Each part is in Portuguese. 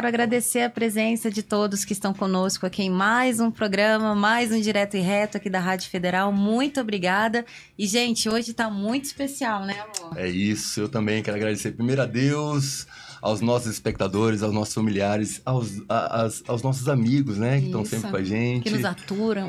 quero agradecer a presença de todos que estão conosco aqui em mais um programa, mais um Direto e Reto aqui da Rádio Federal. Muito obrigada. E, gente, hoje tá muito especial, né, amor? É isso, eu também quero agradecer primeiro a Deus, aos nossos espectadores, aos nossos familiares, aos nossos amigos, né, que estão sempre com a gente. Que nos aturam.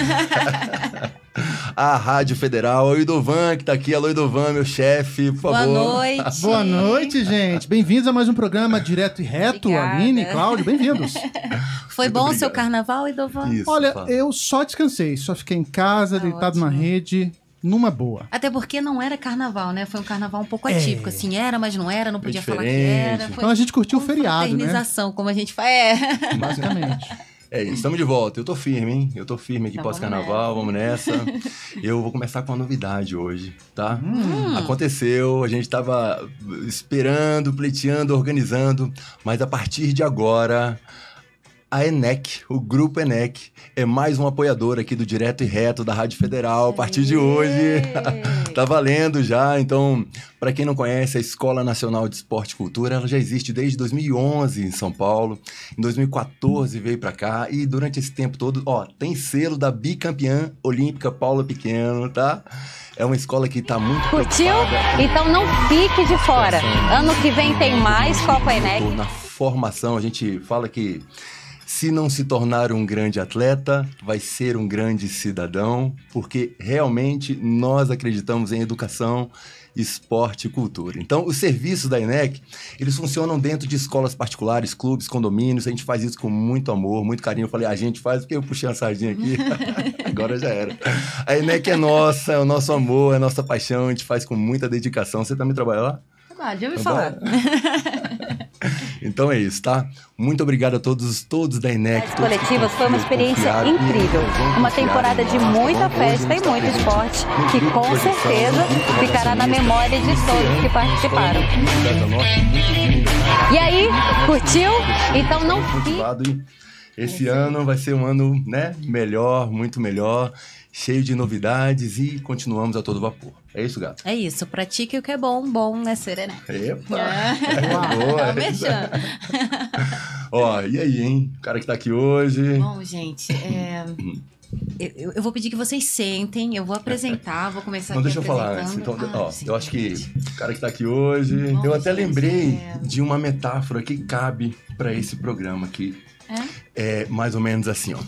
A Rádio Federal, o Idovan, que tá aqui. Alô, Idovan, meu chefe, por favor. Boa noite. Boa noite, gente. Bem-vindos a mais um programa Direto e Reto. Obrigada. Aline, Cláudio, bem-vindos. Foi Muito bom o obrigado. seu carnaval, Idovan? Isso, Olha, fala. eu só descansei, só fiquei em casa, deitado ótimo. na rede, numa boa. Até porque não era carnaval, né? Foi um carnaval um pouco atípico, assim. Era, mas não era, não podia falar que diferente. era. Foi Então a gente curtiu o feriado, né? fraternização, como a gente faz. É. Basicamente. É isso, estamos de volta. Eu tô firme, hein? Eu tô firme aqui Então, pós-carnaval, vamos nessa. Eu vou começar com uma novidade hoje, tá? Aconteceu, a gente tava esperando, pleiteando, organizando, mas a partir de agora, a ENEC, o Grupo ENEC, é mais um apoiador aqui do Direto e Reto da Rádio Federal, a partir de hoje. Tá valendo já, então, para quem não conhece, a Escola Nacional de Esporte e Cultura, ela já existe desde 2011 em São Paulo. Em 2014 veio para cá e durante esse tempo todo, ó, tem selo da bicampeã olímpica Paula Pequeno, tá? É uma escola que tá muito Curtiu? preocupada Então não fique de fora. Ano que vem tem mais Copa ENEC. na formação. A gente fala que se não se tornar um grande atleta, vai ser um grande cidadão, porque realmente nós acreditamos em educação, esporte e cultura. Então, os serviços da ENEC, eles funcionam dentro de escolas particulares, clubes, condomínios. A gente faz isso com muito amor, muito carinho. Eu falei, a gente faz porque eu puxei a sardinha aqui. Agora já era. A ENEC é nossa, é o nosso amor, é a nossa paixão. A gente faz com muita dedicação. Você também trabalha lá? Já ouvi falar. Então é isso, tá? Muito obrigado a todos da ENEC. As coletivas foi uma experiência incrível. Uma temporada de muita festa e muito esporte, que com certeza ficará na memória de todos que participaram. E aí, curtiu? Então não fique... Motivado, e esse ano vai ser um ano, né, melhor, muito melhor, cheio de novidades e continuamos a todo vapor. É isso, gato? É isso, pratique o que é bom, bom, né, Serena? Epa! Tá Boa! mexendo. Ó, e aí, hein? O cara que tá aqui hoje... Bom, gente, eu vou pedir que vocês sentem, eu vou apresentar, vou começar Não, aqui deixa eu falar antes. apresentando. Então, ó, sim, eu acho que gente. o cara que tá aqui hoje... Bom, eu até gente, lembrei de uma metáfora que cabe pra esse programa aqui. É mais ou menos assim, ó.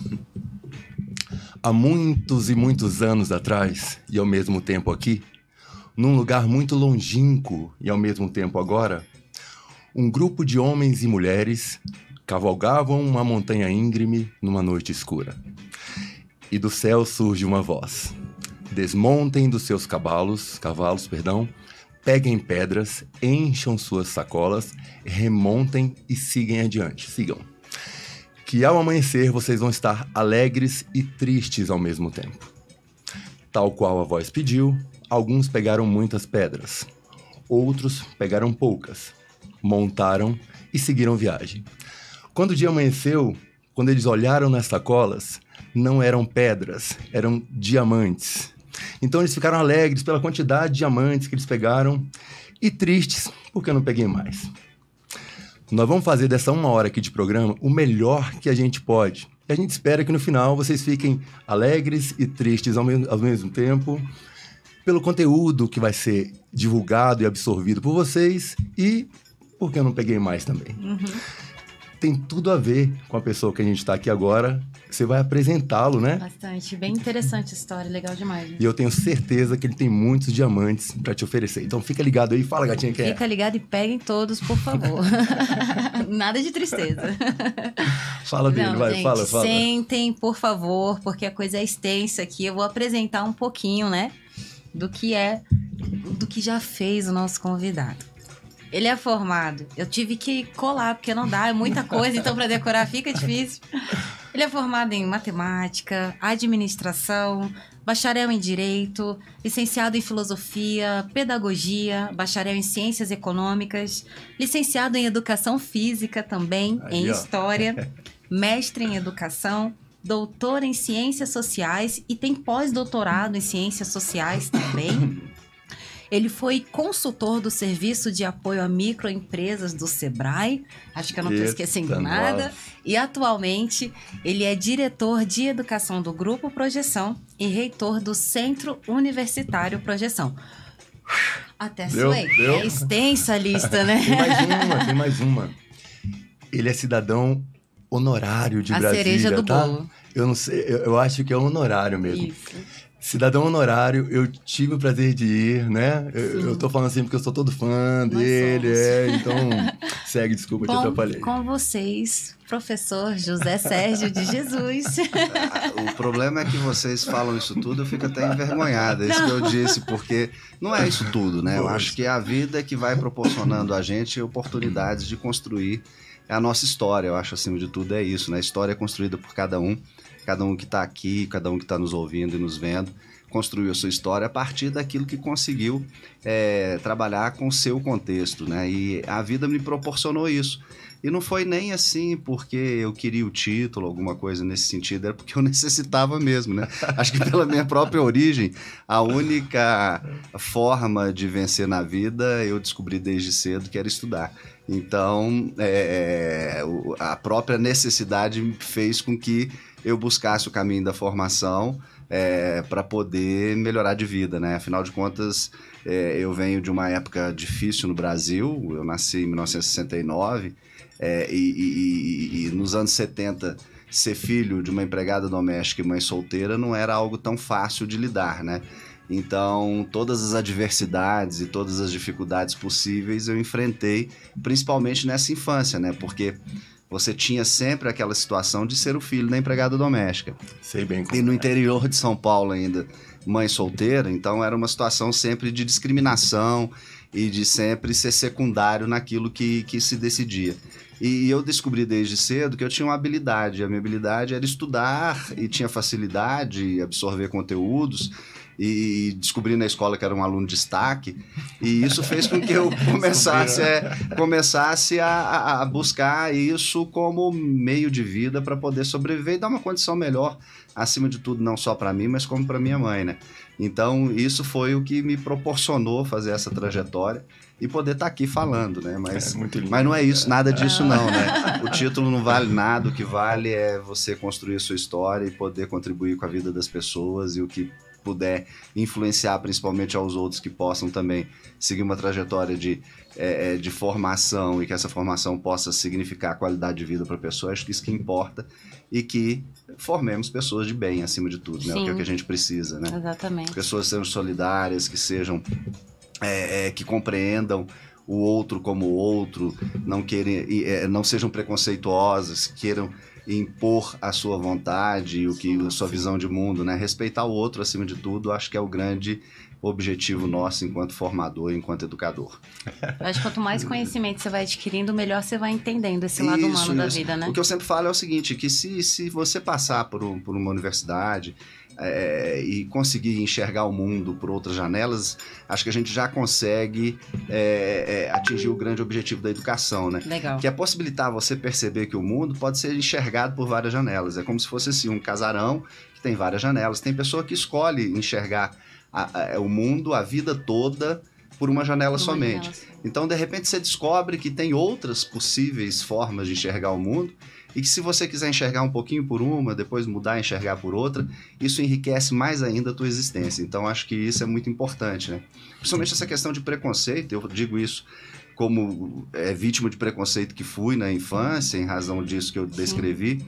Há muitos e muitos anos atrás, e ao mesmo tempo aqui, num lugar muito longínquo e ao mesmo tempo agora, um grupo de homens e mulheres cavalgavam uma montanha íngreme numa noite escura. E do céu surge uma voz. Desmontem dos seus cavalos, peguem pedras, encham suas sacolas, remontem e sigam adiante. Sigam. Que ao amanhecer vocês vão estar alegres e tristes ao mesmo tempo. Tal qual a voz pediu, alguns pegaram muitas pedras, outros pegaram poucas, montaram e seguiram viagem. Quando o dia amanheceu, quando eles olharam nas sacolas, não eram pedras, eram diamantes. Então eles ficaram alegres pela quantidade de diamantes que eles pegaram e tristes porque eu não peguei mais. Nós vamos fazer dessa 1 hora aqui de programa o melhor que a gente pode. E a gente espera que no final vocês fiquem alegres e tristes ao mesmo tempo, pelo conteúdo que vai ser divulgado e absorvido por vocês e porque eu não peguei mais também. Tem tudo a ver com a pessoa que a gente está aqui agora. Você vai apresentá-lo, né? Bastante, bem interessante a história, legal demais. Gente. E eu tenho certeza que ele tem muitos diamantes para te oferecer. Então fica ligado aí. Fala, gatinha, que é. Fica ligado e peguem todos, por favor. Nada de tristeza. Fala dele, Não, vai, gente, fala. Sentem, por favor, porque a coisa é extensa aqui. Eu vou apresentar um pouquinho, né, do que já fez o nosso convidado. Ele é formado. Eu tive que colar, porque não dá, é muita coisa, então para decorar fica difícil. Ele é formado em matemática, administração, bacharel em direito, licenciado em filosofia, pedagogia, bacharel em ciências econômicas, licenciado em educação física também, Aí, em ó. história, mestre em educação, doutor em ciências sociais e tem pós-doutorado em ciências sociais também. Ele foi consultor do Serviço de Apoio a Microempresas do Sebrae, acho que eu não estou esquecendo nada, nossa. E atualmente ele é diretor de educação do Grupo Projeção e reitor do Centro Universitário Projeção. Até Suei, é extensa a lista, né? Tem mais uma. Ele é cidadão honorário de Brasília, cereja do bolo. Eu não sei, eu acho que é honorário mesmo. Isso. Cidadão honorário, eu tive o prazer de ir, né? Eu tô falando assim porque eu sou todo fã dele, então segue, desculpa, te atrapalhei. Com vocês, professor José Sérgio de Jesus. O problema é que vocês falam isso tudo, eu fico até envergonhada, é isso que eu disse, porque não é isso tudo, né? Eu acho que é a vida que vai proporcionando a gente oportunidades de construir a nossa história. Eu acho, acima de tudo, é isso, né? A história é construída por cada um que está aqui, cada um que está nos ouvindo e nos vendo, construiu a sua história a partir daquilo que conseguiu trabalhar com o seu contexto, né? E a vida me proporcionou isso. E não foi nem assim porque eu queria o título, alguma coisa nesse sentido, era porque eu necessitava mesmo, né? Acho que pela minha própria origem, a única forma de vencer na vida eu descobri desde cedo que era estudar. Então, a própria necessidade fez com que eu buscasse o caminho da formação para poder melhorar de vida, né? Afinal de contas, eu venho de uma época difícil no Brasil, eu nasci em 1969, e nos anos 70, ser filho de uma empregada doméstica e mãe solteira não era algo tão fácil de lidar, né? Então, todas as adversidades e todas as dificuldades possíveis eu enfrentei, principalmente nessa infância, né? Porque você tinha sempre aquela situação de ser o filho da empregada doméstica. Sei bem como e no interior de São Paulo ainda, mãe solteira, então era uma situação sempre de discriminação e de sempre ser secundário naquilo que se decidia. E eu descobri desde cedo que eu tinha uma habilidade. A minha habilidade era estudar e tinha facilidade em absorver conteúdos. E descobri na escola que era um aluno de destaque, e isso fez com que eu começasse a buscar isso como meio de vida para poder sobreviver e dar uma condição melhor, acima de tudo, não só para mim, mas como para minha mãe, né? Então, isso foi o que me proporcionou fazer essa trajetória e poder estar aqui falando, né? Mas não é isso, nada disso não, né? O título não vale nada, o que vale é você construir a sua história e poder contribuir com a vida das pessoas e o que puder influenciar principalmente aos outros que possam também seguir uma trajetória de formação e que essa formação possa significar qualidade de vida para a pessoa, acho que isso que importa e que formemos pessoas de bem acima de tudo, né? O que é o que a gente precisa, né? Exatamente. Pessoas sejam solidárias, que sejam que compreendam o outro como o outro, não sejam preconceituosas, queiram impor a sua vontade, a sua visão de mundo, né? Respeitar o outro acima de tudo, acho que é o grande objetivo nosso enquanto formador, enquanto educador. Eu acho que quanto mais conhecimento você vai adquirindo, melhor você vai entendendo esse lado humano da vida, né? O que eu sempre falo é o seguinte, que se você passar por uma universidade e conseguir enxergar o mundo por outras janelas, acho que a gente já consegue atingir o grande objetivo da educação, né? Legal. Que é possibilitar você perceber que o mundo pode ser enxergado por várias janelas. É como se fosse assim, um casarão que tem várias janelas. Tem pessoa que escolhe enxergar o mundo, a vida toda, por uma janela somente. Então, de repente, você descobre que tem outras possíveis formas de enxergar o mundo e que se você quiser enxergar um pouquinho por uma, depois mudar a enxergar por outra, isso enriquece mais ainda a tua existência. Então, acho que isso é muito importante, né? Principalmente essa questão de preconceito, eu digo isso como vítima de preconceito que fui na infância, em razão disso que eu descrevi.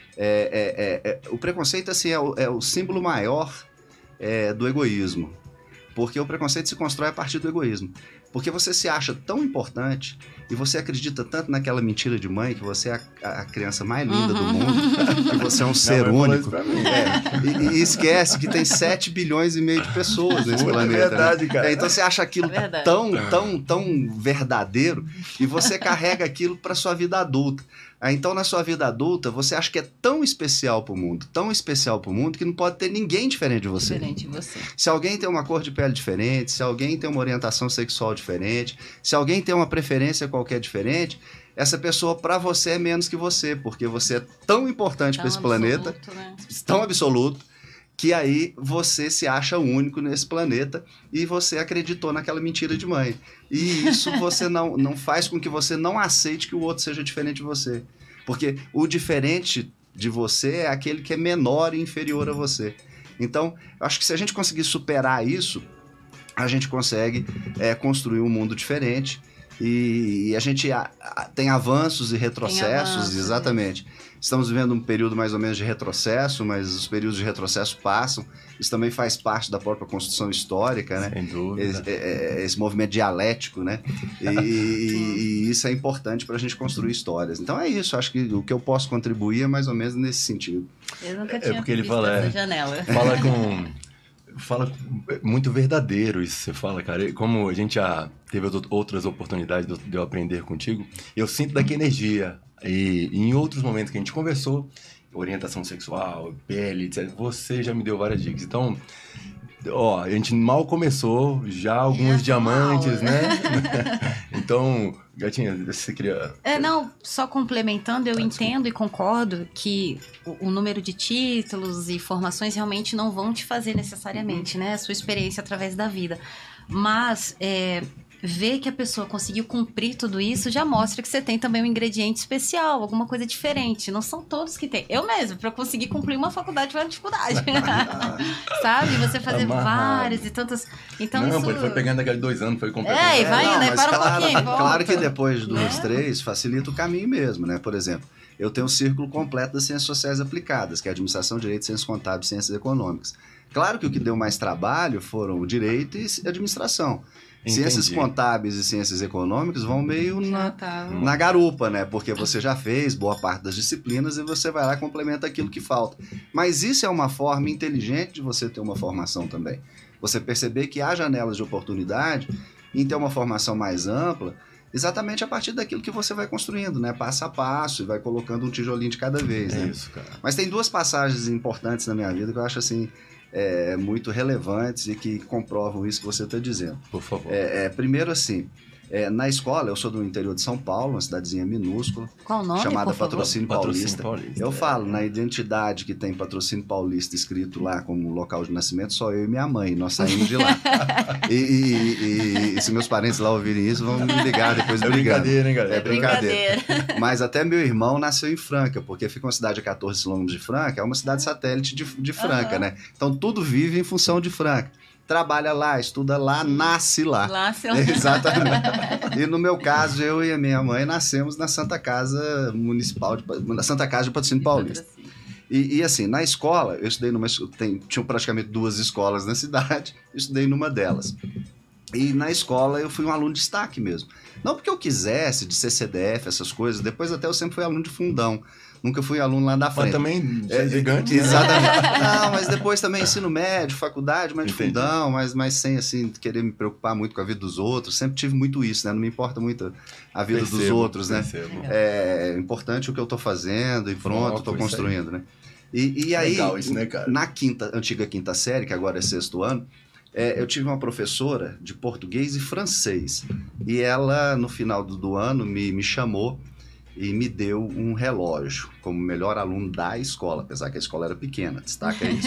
O preconceito assim, é o símbolo maior do egoísmo. Porque o preconceito se constrói a partir do egoísmo. Porque você se acha tão importante e você acredita tanto naquela mentira de mãe que você é a criança mais linda do mundo, que você é um ser único. E esquece que tem 7 bilhões e meio de pessoas nesse planeta. É verdade, cara. Então você acha aquilo tão verdadeiro e você carrega aquilo para sua vida adulta. Então, na sua vida adulta, você acha que é tão especial pro mundo, que não pode ter ninguém diferente de você. Se alguém tem uma cor de pele diferente, se alguém tem uma orientação sexual diferente, se alguém tem uma preferência qualquer diferente, essa pessoa para você é menos que você, porque você é tão importante para esse planeta, né? Tão absoluto, que aí você se acha único nesse planeta e você acreditou naquela mentira de mãe. E isso você não faz com que você não aceite que o outro seja diferente de você. Porque o diferente de você é aquele que é menor e inferior a você. Então, eu acho que se a gente conseguir superar isso, a gente consegue construir um mundo diferente. E a gente tem avanços e retrocessos, exatamente. Estamos vivendo um período mais ou menos de retrocesso, mas os períodos de retrocesso passam. Isso também faz parte da própria construção histórica, né? Sem dúvida. Esse movimento dialético, né? E isso é importante para a gente construir histórias. Então é isso, acho que o que eu posso contribuir é mais ou menos nesse sentido. Eu nunca tinha porque ele visto fala, essa janela. Fala muito verdadeiro isso, você fala, cara. Como a gente já teve outras oportunidades de eu aprender contigo, eu sinto daqui energia. E em outros momentos que a gente conversou, orientação sexual, pele, etc., você já me deu várias dicas. Então, a gente mal começou, já alguns diamantes, né? Então, Gatinha, você queria... Não, só complementando, eu entendo e concordo que o número de títulos e formações realmente não vão te fazer necessariamente, né? A sua experiência através da vida. Mas... ver que a pessoa conseguiu cumprir tudo isso já mostra que você tem também um ingrediente especial, alguma coisa diferente. Não são todos que tem. Eu mesmo, para conseguir cumprir uma faculdade, foi uma dificuldade. Sabe? Você fazer várias e tantas... Então, não, isso... ele foi pegando aqueles 2 anos, foi completando. E vai indo, aí para um pouquinho. Claro que depois de 2, 3, facilita o caminho mesmo, né? Por exemplo, eu tenho um círculo completo das ciências sociais aplicadas, que é administração, direito, ciências contábeis, ciências econômicas. Claro que o que deu mais trabalho foram o direito e a administração. Entendi. Ciências contábeis e ciências econômicas vão meio na garupa, né? Porque você já fez boa parte das disciplinas e você vai lá e complementa aquilo que falta. Mas isso é uma forma inteligente de você ter uma formação também. Você perceber que há janelas de oportunidade em ter uma formação mais ampla, exatamente a partir daquilo que você vai construindo, né? Passo a passo, e vai colocando um tijolinho de cada vez, né? Isso, cara. Mas tem 2 passagens importantes na minha vida que eu acho assim... muito relevantes e que comprovam isso que você está dizendo. Por favor. Primeiro, assim, na escola, eu sou do interior de São Paulo, uma cidadezinha minúscula. Qual o nome, chamada por Patrocínio Paulista. Eu falo, na identidade que tem Patrocínio Paulista escrito lá como local de nascimento, só eu e minha mãe, nós saímos de lá. e se meus parentes lá ouvirem isso, vão me ligar depois brigando. Brincadeira, hein, galera? É brincadeira. Mas até meu irmão nasceu em Franca, porque fica uma cidade a 14 quilômetros de Franca, é uma cidade satélite de Franca, né? Então tudo vive em função de Franca. Trabalha lá, estuda lá, nasce lá. Nasce lá. Exatamente. E no meu caso, eu e a minha mãe nascemos na Santa Casa Municipal, na Santa Casa de Patrocínio Paulista. E assim, na escola, eu estudei tinham praticamente 2 escolas na cidade, eu estudei numa delas. E na escola eu fui um aluno de destaque mesmo. Não porque eu quisesse, de ser CDF, essas coisas, depois até eu sempre fui aluno de fundão. Nunca fui aluno lá da frente. Mas também é gigante. Exatamente. Não, mas depois também ensino médio, faculdade, mas de fundão, mas sem assim querer me preocupar muito com a vida dos outros. Sempre tive muito isso, né? Não me importa muito a vida dos outros, né? É importante o que eu tô fazendo e pronto, tô construindo, né? E aí, legal isso, né, cara? Na antiga quinta série, que agora é 6º ano, eu tive uma professora de português e francês. E ela, no final do ano, me chamou e me deu um relógio como melhor aluno da escola, apesar que a escola era pequena, destaca isso.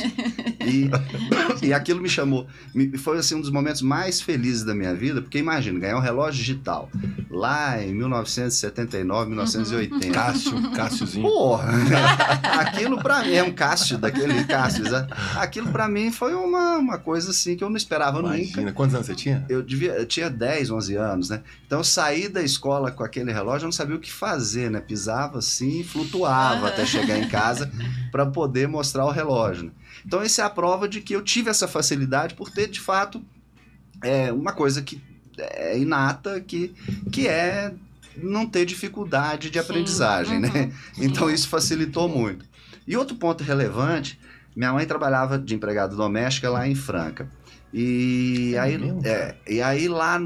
E aquilo me chamou, foi assim um dos momentos mais felizes da minha vida, porque imagina, ganhar um relógio digital lá em 1979, 1980. Cássiozinho. Porra! Aquilo pra mim, é um Cássio, daquele Cássio, aquilo pra mim foi uma coisa assim que eu não esperava nunca. Quantos anos você tinha? Eu tinha 10, 11 anos, né? Então eu saí da escola com aquele relógio, eu não sabia o que fazer, né? Pisava assim e flutuava até chegar em casa para poder mostrar o relógio, né? Então essa é a prova de que eu tive essa facilidade por ter, de fato, uma coisa que é inata, que é não ter dificuldade de aprendizagem, né? Então isso facilitou muito. E outro ponto relevante, minha mãe trabalhava de empregada doméstica lá em Franca. E aí lá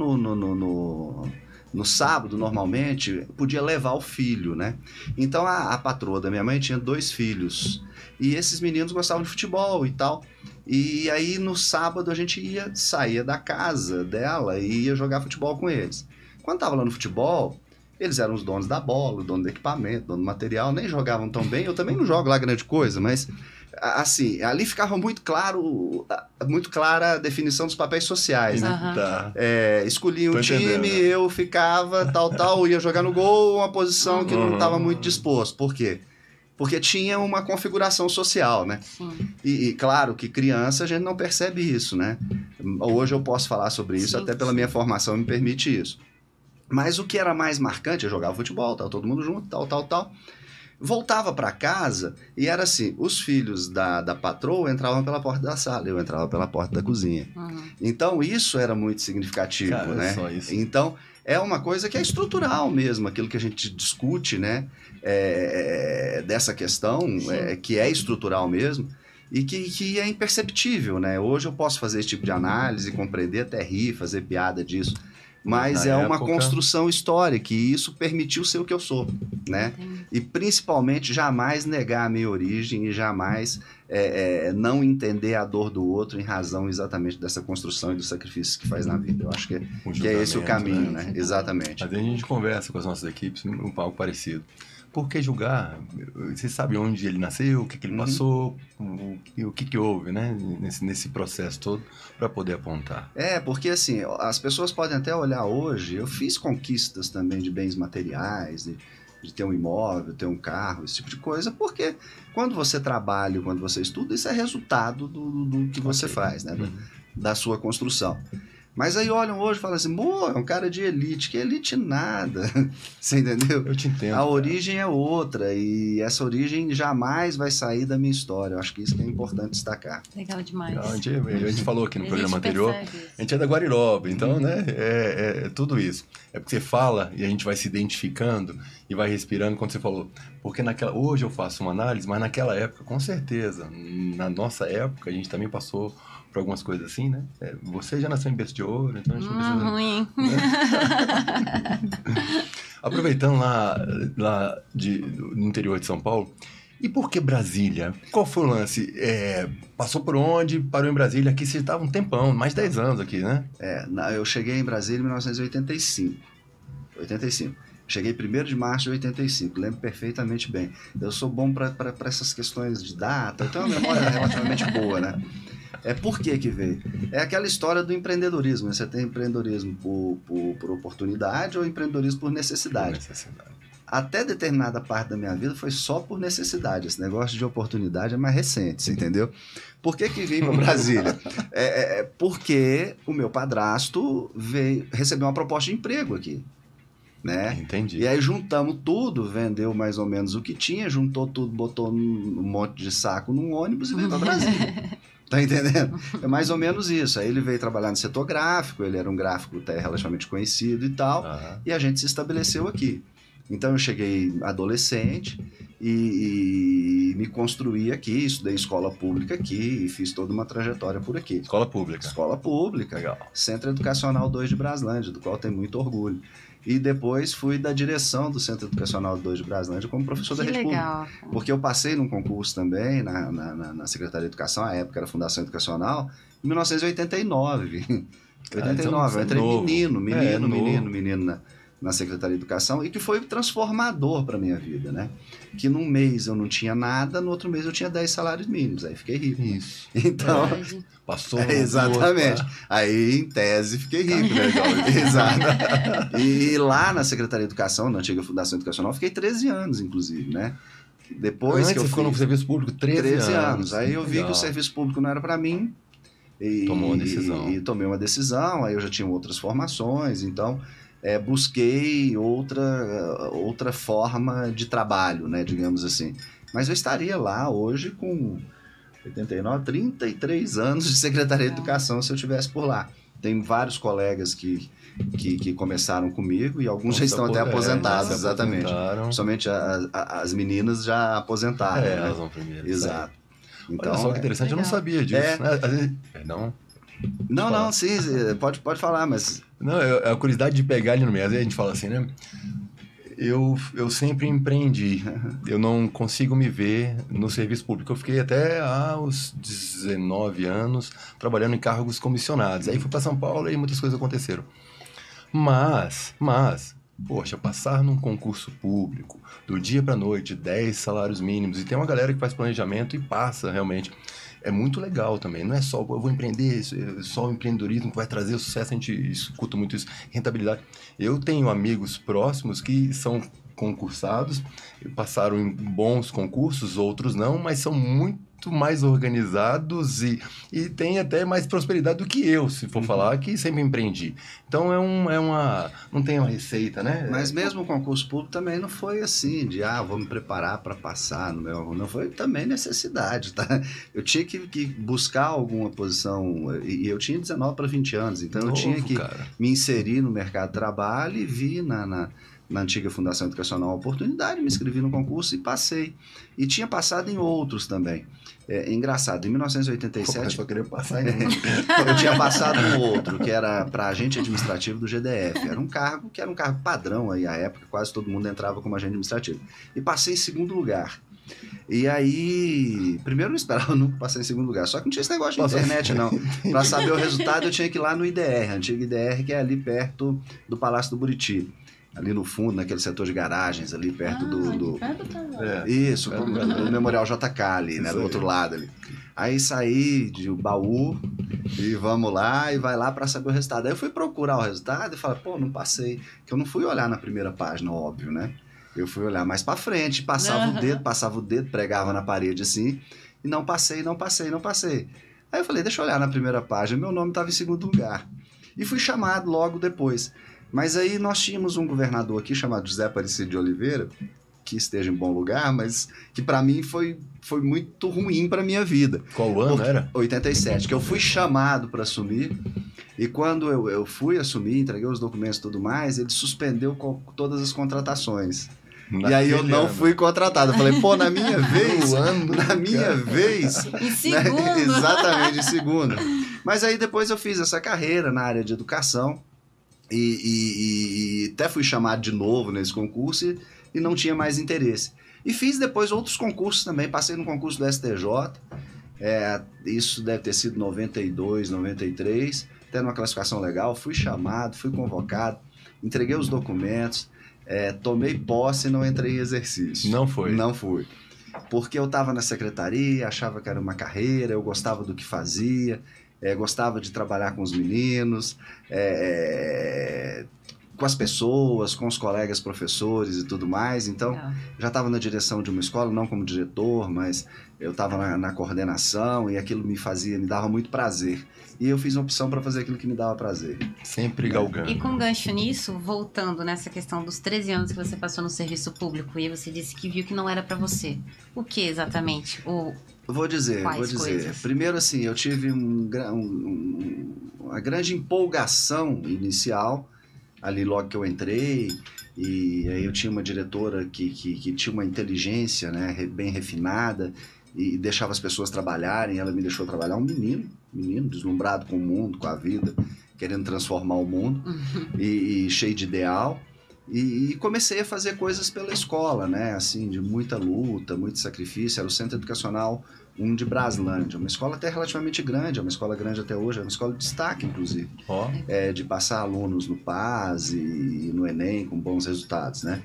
no sábado, normalmente, podia levar o filho, né? Então, a patroa da minha mãe tinha 2 filhos. E esses meninos gostavam de futebol e tal. E aí, no sábado, a gente saía da casa dela e ia jogar futebol com eles. Quando tava lá no futebol, eles eram os donos da bola, o dono do equipamento, dono do material. Nem jogavam tão bem. Eu também não jogo lá grande coisa, mas assim, ali ficava muito clara a definição dos papéis sociais, né? Tá. Escolhia um Tô time, entendendo. eu ficava tal, ia jogar no gol, uma posição que não estava muito disposto. Por quê? Porque tinha uma configuração social, né? Sim. E claro que criança a gente não percebe isso, né? Hoje eu posso falar sobre isso, Sim, até pela minha formação me permite isso. Mas o que era mais marcante, eu jogava futebol, todo mundo junto, tal. Voltava para casa e era assim, os filhos da patroa entravam pela porta da sala, eu entrava pela porta da cozinha. Então isso era muito significativo, Cara, né? só isso. Então é uma coisa que é estrutural mesmo, aquilo que a gente discute, né? Dessa questão, que é estrutural mesmo, e que é imperceptível, né? Hoje eu posso fazer esse tipo de análise, compreender, até rir, fazer piada disso, mas Na uma época... construção histórica, e isso permitiu ser o que eu sou, né? E principalmente jamais negar a minha origem e jamais não entender a dor do outro em razão exatamente dessa construção e dos sacrifícios que faz na vida. Eu acho que é esse o caminho, né? Exatamente. Às vezes a gente conversa com as nossas equipes um algo parecido. Por que julgar? Você sabe onde ele nasceu, o que ele passou, o que houve, né? Nesse processo todo, para poder apontar. Porque assim, as pessoas podem até olhar hoje, eu fiz conquistas também de bens materiais, de ter um imóvel, ter um carro, esse tipo de coisa, porque quando você trabalha, quando você estuda, isso é resultado do que você faz, né? Da sua construção. Mas aí olham hoje e falam assim, é um cara de elite. Que elite nada. Você entendeu? Eu te entendo. A origem é outra, e essa origem jamais vai sair da minha história. Eu acho que isso que é importante destacar. Legal demais. A gente falou aqui no programa anterior, percebe. a gente é da Guariroba, então, né, é tudo isso. É porque você fala e a gente vai se identificando e vai respirando quando você falou. Porque hoje eu faço uma análise, mas naquela época, com certeza, na nossa época, a gente também passou por algumas coisas assim, né? Você já nasceu em berço de ouro, então a gente não precisa... Ruim. Aproveitando lá no interior de São Paulo, e por que Brasília? Qual foi o lance? Passou por onde? Parou em Brasília? Aqui você estava um tempão, mais de 10 anos aqui, né? Eu cheguei em Brasília em 1985. Cheguei 1º de março de 85, lembro perfeitamente bem. Eu sou bom para essas questões de data, eu tenho uma memória relativamente boa, né? Por que veio? É aquela história do empreendedorismo, né? Você tem empreendedorismo por oportunidade ou empreendedorismo por necessidade. Até determinada parte da minha vida foi só por necessidade. Esse negócio de oportunidade é mais recente, você entendeu? Por que vim para Brasília? Porque o meu padrasto recebeu uma proposta de emprego aqui. Né? Entendi. E aí juntamos tudo, vendeu mais ou menos o que tinha, juntou tudo, botou um monte de saco num ônibus e veio para Brasília. Tá entendendo? É mais ou menos isso. Aí ele veio trabalhar no setor gráfico, ele era um gráfico até relativamente conhecido e tal, e a gente se estabeleceu aqui. Então eu cheguei adolescente e me construí aqui, estudei escola pública aqui e fiz toda uma trajetória por aqui. Escola pública. Escola pública. Legal. Centro Educacional 2 de Braslândia, do qual tenho muito orgulho. E depois fui da direção do Centro Educacional 2 de Braslândia como professor da rede pública. Porque eu passei num concurso também na Secretaria de Educação, a época era Fundação Educacional, em 1989. 89, eu entrei menino na Secretaria de Educação, e que foi transformador para minha vida, né? Que num mês eu não tinha nada, no outro mês eu tinha 10 salários mínimos, aí fiquei rico. Isso. Então, passou. Exatamente. Aí, em tese, fiquei rico, né? Exato. E lá na Secretaria de Educação, na antiga Fundação Educacional, fiquei 13 anos, inclusive, né? Depois Antes que eu ficou no serviço público 13 anos. Aí eu vi que o serviço público não era para mim. Tomou uma decisão. E tomei uma decisão, aí eu já tinha outras formações, então busquei outra forma de trabalho, né, digamos assim. Mas eu estaria lá hoje com 33 anos de Secretaria de Educação se eu estivesse por lá. Tem vários colegas que começaram comigo e alguns já estão até aposentados, exatamente. Somente as meninas já aposentaram. Né? Elas vão primeiro. Exato. Então, olha só que interessante, eu não sabia disso. Não, sim, pode falar, mas... Não, a curiosidade de pegar ele no meio. Às vezes a gente fala assim, né? Eu sempre empreendi. Eu não consigo me ver no serviço público. Eu fiquei até aos 19 anos trabalhando em cargos comissionados. Aí fui para São Paulo e muitas coisas aconteceram. Mas Poxa, passar num concurso público, do dia pra noite, 10 salários mínimos, e tem uma galera que faz planejamento e passa realmente. É muito legal também, não é só, eu vou empreender, só o empreendedorismo que vai trazer o sucesso, a gente escuta muito isso, rentabilidade. Eu tenho amigos próximos que são concursados, passaram em bons concursos, outros não, mas são muito mais organizados e têm até mais prosperidade do que eu, se for falar, que sempre empreendi. Então não tem uma receita, né? Mas mesmo o concurso público também não foi assim, de vou me preparar para passar no meu... Não foi também necessidade, tá? Eu tinha que buscar alguma posição, e eu tinha 19 para 20 anos, então eu tinha que me inserir no mercado de trabalho e vi na antiga Fundação Educacional a oportunidade, me inscrevi no concurso e passei. E tinha passado em outros também. Engraçado, em 1987... Eu só queria passar em eu tinha passado um outro, que era para agente administrativo do GDF. Era um cargo padrão aí à época, quase todo mundo entrava como agente administrativo. E passei em segundo lugar. E aí, primeiro eu não esperava nunca passar em segundo lugar, só que não tinha esse negócio de internet não. Para saber o resultado eu tinha que ir lá no IDR, antigo IDR, que é ali perto do Palácio do Buriti. Ali no fundo, naquele setor de garagens, ali perto do Isso, do Memorial JK ali, né? Do outro lado ali. Aí saí de baú e vamos lá, e vai lá para saber o resultado. Aí eu fui procurar o resultado e falei, não passei. Porque eu não fui olhar na primeira página, óbvio, né? Eu fui olhar mais para frente, passava o dedo, pregava na parede assim, e não passei. Aí eu falei, deixa eu olhar na primeira página, meu nome estava em segundo lugar. E fui chamado logo depois. Mas aí nós tínhamos um governador aqui chamado José Aparecido de Oliveira, que esteja em bom lugar, mas que para mim foi muito ruim para minha vida. Qual ano era? 87, que eu fui chamado para assumir, e quando eu fui assumir, entreguei os documentos e tudo mais, ele suspendeu todas as contratações. E aí eu não fui contratado. Eu falei, na minha vez... Em segundo. Né? Exatamente, em segundo. Mas aí depois eu fiz essa carreira na área de educação, e até fui chamado de novo nesse concurso e não tinha mais interesse. E fiz depois outros concursos também, passei no concurso do STJ, isso deve ter sido 92, 93, até numa classificação legal, fui chamado, fui convocado, entreguei os documentos, tomei posse e não entrei em exercício. Não foi? Não fui. Porque eu estava na secretaria, achava que era uma carreira, eu gostava do que fazia, gostava de trabalhar com os meninos, com as pessoas, com os colegas professores e tudo mais. Então, já estava na direção de uma escola, não como diretor, mas eu estava na coordenação e aquilo me dava muito prazer. E eu fiz uma opção para fazer aquilo que me dava prazer. Sempre galgando. E com gancho nisso, voltando nessa questão dos 13 anos que você passou no serviço público e você disse que viu que não era para você. O que exatamente? Vou dizer. Coisas? Primeiro, assim, eu tive uma grande empolgação inicial, ali logo que eu entrei, e aí eu tinha uma diretora que tinha uma inteligência, né, bem refinada, e deixava as pessoas trabalharem. Ela me deixou trabalhar, um menino deslumbrado com o mundo, com a vida, querendo transformar o mundo, e cheio de ideal. E comecei a fazer coisas pela escola, né? Assim, de muita luta, muito sacrifício. Era o Centro Educacional 1 de Braslândia, uma escola até relativamente grande, é uma escola grande até hoje, é uma escola de destaque, inclusive, de passar alunos no PAS e no Enem com bons resultados, né?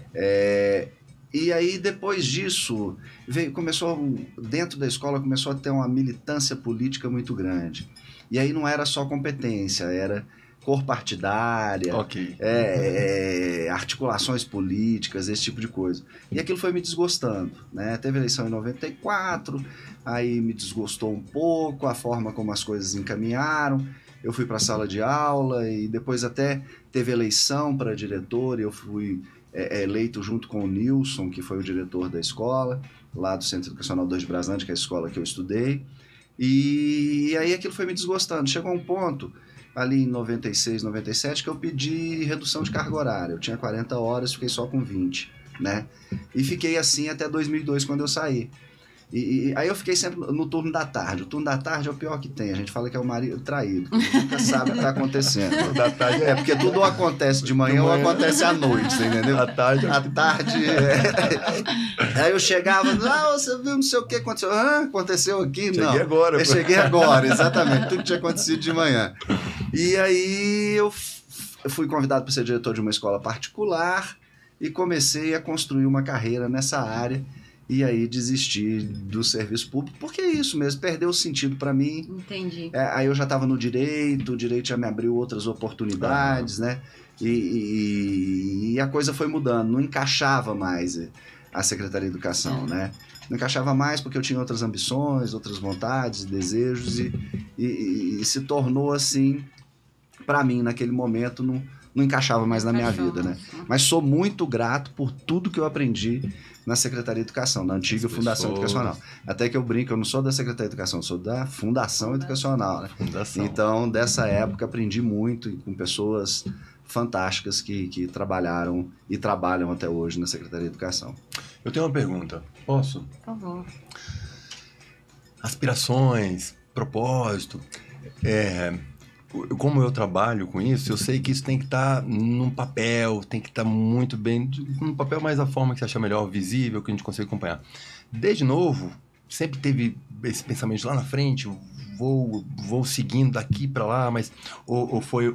E aí, depois disso, dentro da escola começou a ter uma militância política muito grande. E aí não era só competência, era cor partidária, articulações políticas, esse tipo de coisa. E aquilo foi me desgostando, né? Teve eleição em 94, aí me desgostou um pouco a forma como as coisas encaminharam. Eu fui para a sala de aula e depois até teve eleição para diretor, e eu fui eleito junto com o Nilson, que foi o diretor da escola, lá do Centro Educacional 2 de Braslândia, que é a escola que eu estudei. E aí aquilo foi me desgostando. Chegou um ponto, ali em 96, 97, que eu pedi redução de carga horária. Eu tinha 40 horas, fiquei só com 20, né? E fiquei assim até 2002, quando eu saí. E aí eu fiquei sempre no turno da tarde. O turno da tarde é o pior que tem. A gente fala que é o marido traído, que nunca sabe o que está acontecendo. Da tarde porque tudo ou acontece de manhã ou acontece à noite, você entendeu? À tarde. Aí eu chegava, você viu não sei o que aconteceu. Aconteceu aqui? Não. Cheguei agora. Eu cheguei agora, exatamente. Tudo tinha acontecido de manhã. E aí eu eu fui convidado para ser diretor de uma escola particular e comecei a construir uma carreira nessa área. E aí desisti do serviço público, porque é isso mesmo, perdeu o sentido para mim. Entendi. Aí eu já estava no direito, o direito já me abriu outras oportunidades, né? E a coisa foi mudando, não encaixava mais a Secretaria de Educação, né? Não encaixava mais porque eu tinha outras ambições, outras vontades, desejos, e se tornou assim, para mim, naquele momento, não encaixava mais na minha vida, né? Mas sou muito grato por tudo que eu aprendi na Secretaria de Educação, na antiga Fundação Educacional. Até que eu brinco, eu não sou da Secretaria de Educação, eu sou da Fundação Educacional, né? Então, dessa época, aprendi muito com pessoas fantásticas que trabalharam e trabalham até hoje na Secretaria de Educação. Eu tenho uma pergunta. Posso? Por favor. Aspirações, propósito. Como eu trabalho com isso, eu sei que isso tem que estar num papel, tem que estar muito bem, num papel mais da forma que você acha melhor, visível, que a gente consiga acompanhar. Desde novo, sempre teve esse pensamento lá na frente, vou seguindo daqui para lá, mas ou foi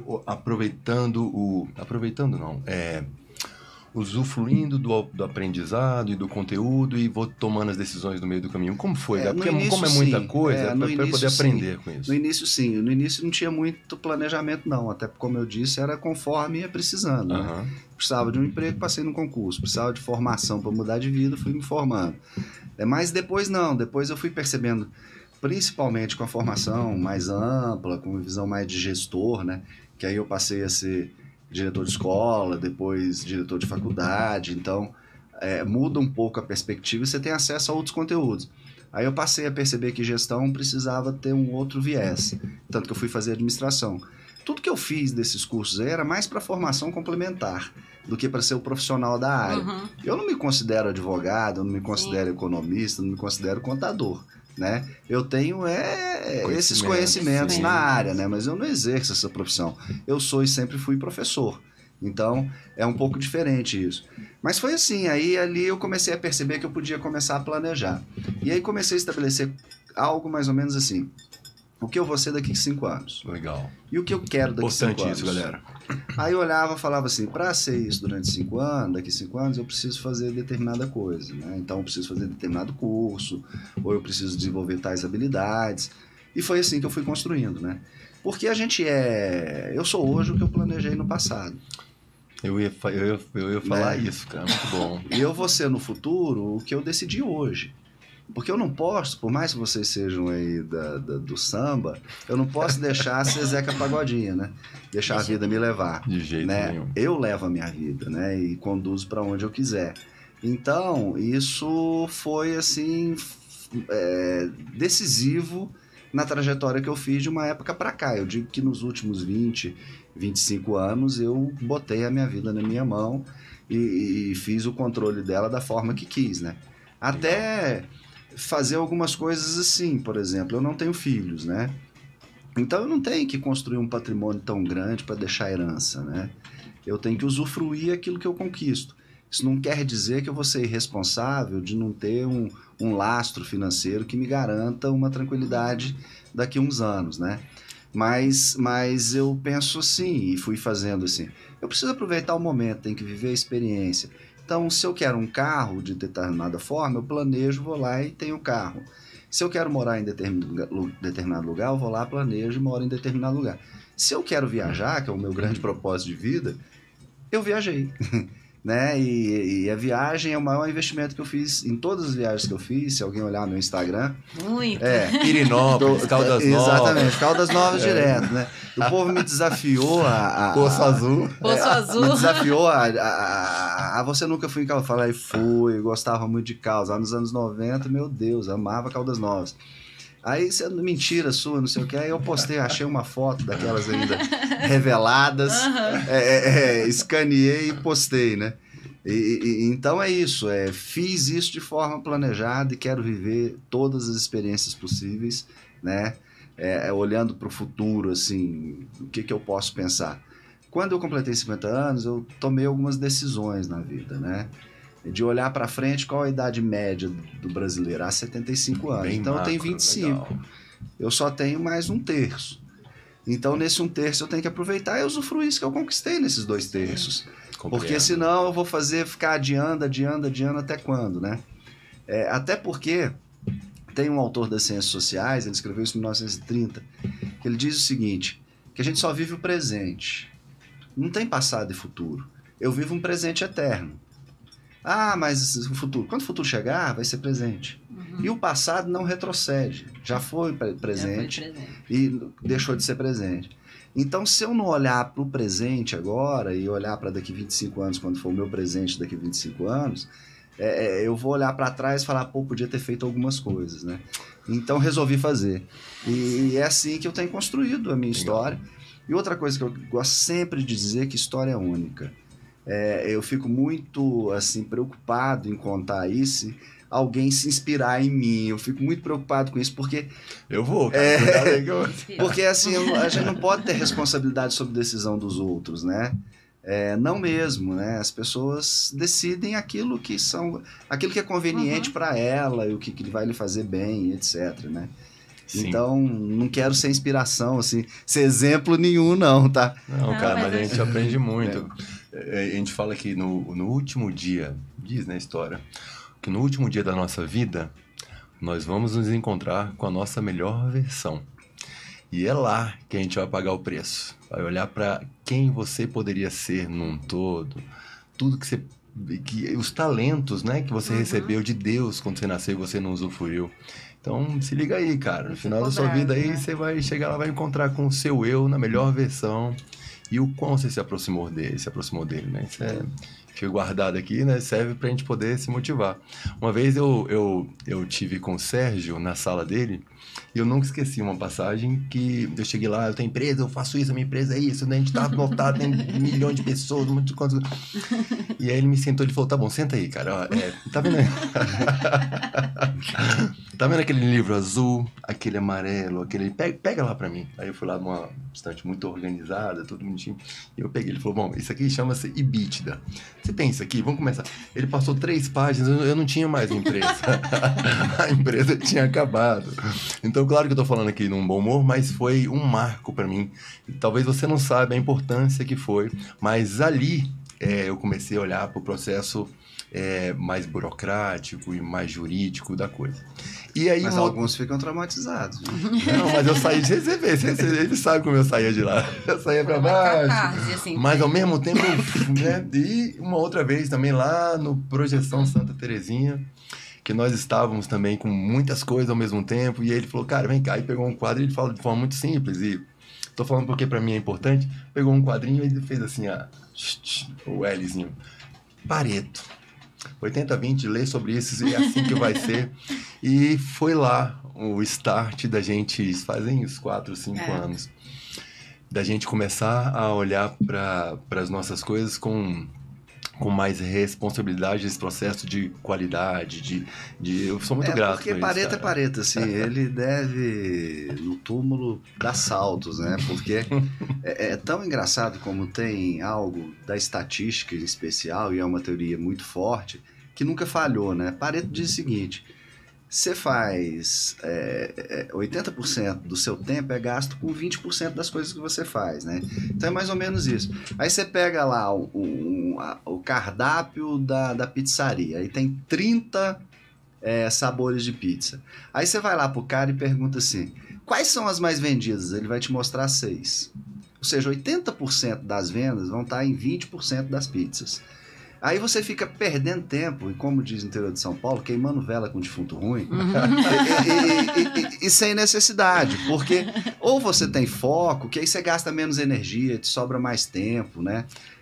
usufruindo do aprendizado e do conteúdo e vou tomando as decisões no meio do caminho. Como foi? Porque como é muita coisa, para poder aprender com isso. No início, sim. No início não tinha muito planejamento, não. Até como eu disse, era conforme ia precisando. Né? Precisava de um emprego, passei no concurso. Precisava de formação para mudar de vida, fui me formando. Mas depois não. Depois eu fui percebendo, principalmente com a formação mais ampla, com uma visão mais de gestor, né? Que aí eu passei a ser diretor de escola, depois diretor de faculdade, então muda um pouco a perspectiva e você tem acesso a outros conteúdos. Aí eu passei a perceber que gestão precisava ter um outro viés, tanto que eu fui fazer administração. Tudo que eu fiz desses cursos aí era mais para formação complementar do que para ser o profissional da área. Eu não me considero advogado, eu não me considero economista, não me considero contador. Né? Eu tenho esses conhecimentos na área, né? Mas eu não exerço essa profissão. Eu sou e sempre fui professor. Então, é um pouco diferente isso. Mas foi assim, aí ali eu comecei a perceber que eu podia começar a planejar. E aí comecei a estabelecer algo mais ou menos assim. O que eu vou ser daqui a 5 anos? Legal. E o que eu quero daqui a 5 anos? Importante isso, galera. Aí eu olhava e falava assim, para ser isso durante 5 anos, daqui a 5 anos, eu preciso fazer determinada coisa, né? Então eu preciso fazer determinado curso, ou eu preciso desenvolver tais habilidades. E foi assim que eu fui construindo, né? Porque eu sou hoje o que eu planejei no passado. Eu ia falar isso, cara, muito bom. E eu vou ser no futuro o que eu decidi hoje. Porque eu não posso, por mais que vocês sejam aí do samba, eu não posso deixar ser Zeca Pagodinho, né? Deixar a vida me levar. De jeito nenhum. Eu levo a minha vida, né? E conduzo para onde eu quiser. Então, isso foi, assim, decisivo na trajetória que eu fiz de uma época para cá. Eu digo que nos últimos 20, 25 anos, eu botei a minha vida na minha mão e fiz o controle dela da forma que quis, né? Até fazer algumas coisas assim, por exemplo, eu não tenho filhos, né? Então eu não tenho que construir um patrimônio tão grande para deixar herança, né? Eu tenho que usufruir aquilo que eu conquisto. Isso não quer dizer que eu vou ser irresponsável de não ter um lastro financeiro que me garanta uma tranquilidade daqui a uns anos, né? Mas eu penso assim, e fui fazendo assim, eu preciso aproveitar o momento, tenho que viver a experiência. Então, se eu quero um carro de determinada forma, eu planejo, vou lá e tenho um carro. Se eu quero morar em determinado lugar, eu vou lá, planejo e moro em determinado lugar. Se eu quero viajar, que é o meu grande propósito de vida, eu viajei. Né? E a viagem é o maior investimento que eu fiz em todas as viagens que eu fiz. Se alguém olhar meu Instagram. Muito. Pirinópolis, Caldas Novas. Exatamente, Caldas Novas direto, né? O povo me desafiou Poço Azul. Poço Azul. Me desafiou você nunca foi em Caldas. Falei, fui, gostava muito de Caldas. Lá nos anos 90, meu Deus, amava Caldas Novas. Aí, mentira sua, não sei o que, aí eu postei, achei uma foto daquelas ainda reveladas, escaneei e postei, né? Então é isso, fiz isso de forma planejada e quero viver todas as experiências possíveis, né? Olhando para o futuro, assim, o que eu posso pensar. Quando eu completei 50 anos, eu tomei algumas decisões na vida, né? De olhar para frente, qual a idade média do brasileiro? Há 75 anos. Então eu tenho 25. Legal. Eu só tenho mais um terço. Então, nesse 1/3 eu tenho que aproveitar e usufruir isso que eu conquistei nesses 2/3. Porque senão eu vou ficar adiando até quando, né? Até porque tem um autor das ciências sociais, ele escreveu isso em 1930, que ele diz o seguinte, que a gente só vive o presente. Não tem passado e futuro. Eu vivo um presente eterno. Ah, mas o futuro, quando o futuro chegar, vai ser presente. E o passado não retrocede. Já foi presente e deixou de ser presente. Então, se eu não olhar para o presente agora e olhar para daqui 25 anos, quando for o meu presente daqui 25 anos, eu vou olhar para trás e falar, pô, podia ter feito algumas coisas, né? Então, resolvi fazer. E é assim que eu tenho construído a minha história. E outra coisa que eu gosto sempre de dizer, que história é única. Eu fico muito, assim, preocupado em contar isso, alguém se inspirar em mim. Eu fico muito preocupado com isso, porque... Eu vou, cara. Porque, assim, a gente não pode ter responsabilidade sobre a decisão dos outros, né? Não mesmo, né? As pessoas decidem aquilo que é conveniente para ela e o que vai lhe fazer bem, etc, né? Sim. Então, não quero ser inspiração, assim, ser exemplo nenhum, não, tá? Não, cara, mas a gente aprende muito. A gente fala que no último dia, diz na história, que no último dia da nossa vida, nós vamos nos encontrar com a nossa melhor versão. E é lá que a gente vai pagar o preço. Vai olhar para quem você poderia ser num todo, tudo os talentos, né, que você recebeu de Deus quando você nasceu e você não usufruiu. Então, se liga aí, cara. No final da sua vida aí, você vai chegar lá, vai encontrar com o seu eu na melhor versão e o quão você se aproximou dele, né? Isso fica guardado aqui, né? Serve pra gente poder se motivar. Uma vez eu tive com o Sérgio na sala dele e eu nunca esqueci uma passagem que eu cheguei lá, eu tenho empresa, eu faço isso, a minha empresa é isso, né? A gente tá lotado, tem 1 milhão de pessoas, um monte de coisas. E aí ele me sentou e falou, tá bom, senta aí, cara. Tá vendo aí? Tá vendo aquele livro azul, aquele amarelo, aquele... Pega lá pra mim. Aí eu fui lá numa estante muito organizada, tudo bonitinho. E eu peguei, ele falou, bom, isso aqui chama-se EBITDA. Você tem isso aqui? Vamos começar. Ele passou 3 páginas, eu não tinha mais empresa. A empresa tinha acabado. Então, claro que eu tô falando aqui num bom humor, mas foi um marco pra mim. Talvez você não saiba a importância que foi, mas ali eu comecei a olhar pro processo mais burocrático e mais jurídico da coisa. E aí, mas alguns ficam traumatizados. Não, mas eu saí de receber. Ele sabe como eu saía de lá. Eu saía pra baixo. Assim, mas ao mesmo tempo, né? E uma outra vez também lá no Projeção Santa Terezinha, que nós estávamos também com muitas coisas ao mesmo tempo. E ele falou, cara, vem cá. E pegou um quadro e ele fala de forma muito simples. E tô falando porque pra mim é importante. Pegou um quadrinho e ele fez assim, o Lzinho. Pareto. 80-20, lê sobre isso e é assim que vai ser. E foi lá o start da gente, fazem uns 4, 5 anos, da gente começar a olhar para as nossas coisas com mais responsabilidade nesse processo de qualidade, eu sou muito grato porque Pareto é Pareto, assim, ele deve no túmulo dar saltos, né, porque é tão engraçado como tem algo da estatística em especial, e é uma teoria muito forte, que nunca falhou, né. Pareto diz o seguinte, você faz 80% do seu tempo é gasto com 20% das coisas que você faz, né? Então é mais ou menos isso. Aí você pega lá o cardápio da pizzaria, aí tem 30 sabores de pizza. Aí você vai lá pro cara e pergunta assim, quais são as mais vendidas? Ele vai te mostrar 6. Ou seja, 80% das vendas vão estar em 20% das pizzas. Aí você fica perdendo tempo, e como diz no interior de São Paulo, queimando vela com defunto ruim, e sem necessidade, porque ou você tem foco, que aí você gasta menos energia, te sobra mais tempo, né?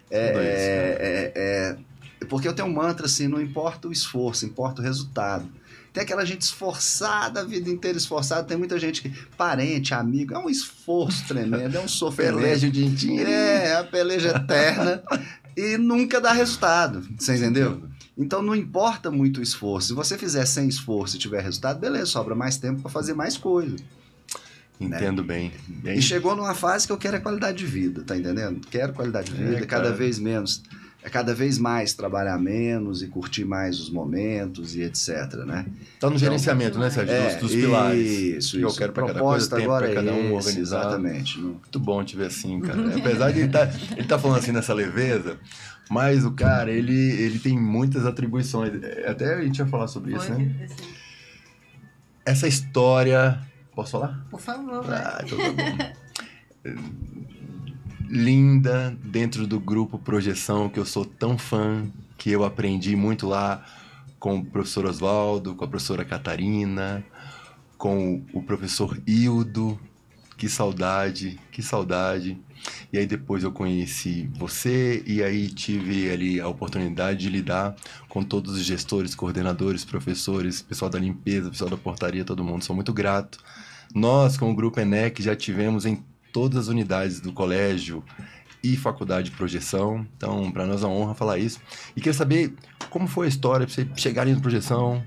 Porque eu tenho um mantra assim, não importa o esforço, importa o resultado. Tem aquela gente esforçada, a vida inteira esforçada, tem muita gente que, parente, amigo, é um esforço tremendo, é um sofrimento. Peleja o dia inteiro. A peleja eterna. E nunca dá resultado, você entendeu? Então não importa muito o esforço. Se você fizer sem esforço e tiver resultado, beleza, sobra mais tempo para fazer mais coisa. Entendo, né? bem. E chegou numa fase que eu quero qualidade de vida, tá entendendo? Quero qualidade de vida, cada vez menos cada vez mais trabalhar menos e curtir mais os momentos e etc, né? Tá no gerenciamento, né, Sérgio? Dos pilares. Isso. Eu quero para cada coisa, tempo para cada um, organizado. Exatamente. Muito bom te ver assim, cara. Apesar de ele tá falando assim nessa leveza, mas o cara, ele tem muitas atribuições. Até a gente ia falar sobre isso, né? Essa história... Posso falar? Por favor, vai. Então tá bom. Linda, dentro do grupo Projeção, que eu sou tão fã, que eu aprendi muito lá com o professor Oswaldo, com a professora Catarina, com o professor Hildo. Que saudade, que saudade. E aí depois eu conheci você e aí tive ali a oportunidade de lidar com todos os gestores, coordenadores, professores, pessoal da limpeza, pessoal da portaria, todo mundo. Sou muito grato. Nós, com o Grupo ENEC, já tivemos em todas as unidades do colégio e faculdade de projeção. Então, para nós é uma honra falar isso. E queria saber como foi a história para você chegar ali no Projeção.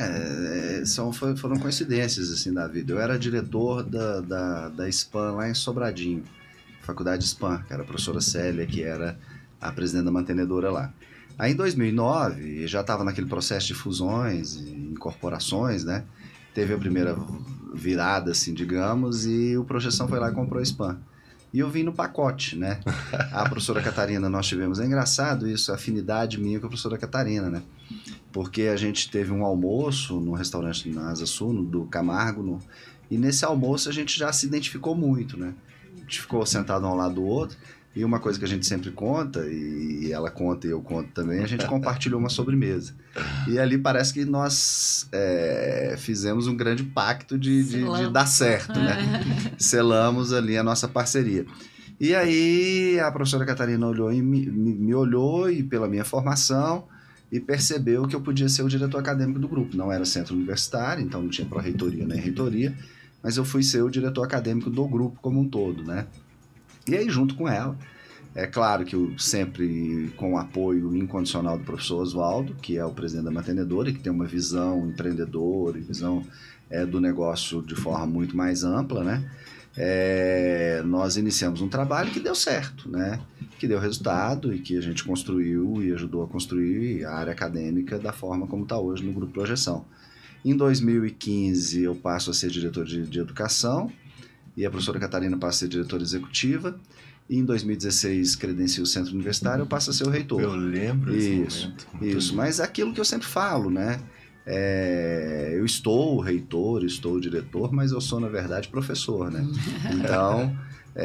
Foram coincidências assim da vida. Eu era diretor da SPAM lá em Sobradinho, faculdade SPAM, que era a professora Célia, que era a presidente da mantenedora lá. Aí em 2009, já estava naquele processo de fusões e incorporações, né? Teve a primeira virada, assim, digamos, e o Projeção foi lá e comprou a SPAM. E eu vim no pacote, né? A professora Catarina, nós tivemos... É engraçado isso, a afinidade minha com a professora Catarina, né? Porque a gente teve um almoço no restaurante na Asa Sul, do Camargo, e nesse almoço a gente já se identificou muito, né? A gente ficou sentado um ao lado do outro, e uma coisa que a gente sempre conta, e ela conta e eu conto também, a gente compartilhou uma sobremesa. E ali parece que nós fizemos um grande pacto de dar certo, né? Selamos ali a nossa parceria. E aí a professora Catarina olhou me olhou e pela minha formação e percebeu que eu podia ser o diretor acadêmico do grupo. Não era centro universitário, então não tinha pró-reitoria nem reitoria, mas eu fui ser o diretor acadêmico do grupo como um todo, né? E aí, junto com ela, é claro que eu sempre com o apoio incondicional do professor Oswaldo, que é o presidente da mantenedora e que tem uma visão empreendedora e visão do negócio de forma muito mais ampla, né? Nós iniciamos um trabalho que deu certo, né? Que deu resultado e que a gente construiu e ajudou a construir a área acadêmica da forma como está hoje no Grupo Projeção. Em 2015, eu passo a ser diretor de educação, e a professora Catarina passa a ser diretora executiva. E em 2016, credencio o Centro Universitário, eu passo a ser o reitor. Eu lembro desse momento. Isso, mas aquilo que eu sempre falo, né? Eu estou reitor, estou diretor, mas eu sou, na verdade, professor, né? Então,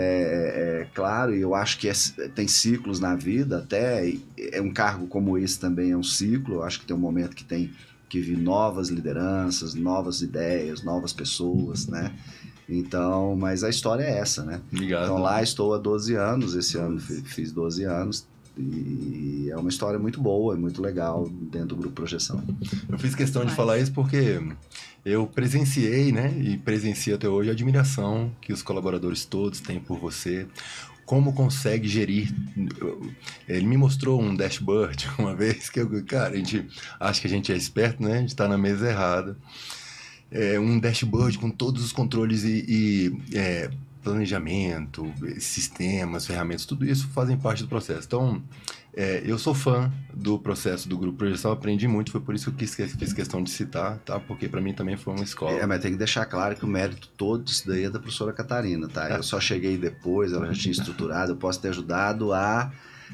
claro, e eu acho que tem ciclos na vida, até um cargo como esse também é um ciclo. Eu acho que tem um momento que tem que vir novas lideranças, novas ideias, novas pessoas, né? Então, mas a história é essa, né? Obrigado. Então lá estou há 12 anos, esse ano fiz 12 anos, e é uma história muito boa, muito legal dentro do Grupo Projeção. Eu fiz questão de falar isso porque eu presenciei, né, e presencio até hoje a admiração que os colaboradores todos têm por você, como consegue gerir. Ele me mostrou um dashboard uma vez, que cara, a gente acha que a gente é esperto, né, a gente está na mesa errada. Um dashboard com todos os controles e planejamento, sistemas, ferramentas, tudo isso fazem parte do processo. Então, eu sou fã do processo do Grupo Projeção, aprendi muito, foi por isso que eu fiz questão de citar, tá? Porque para mim também foi uma escola. Mas tem que deixar claro que o mérito todo disso daí é da professora Catarina, tá? Eu só cheguei depois, ela já tinha estruturado, eu posso ter ajudado a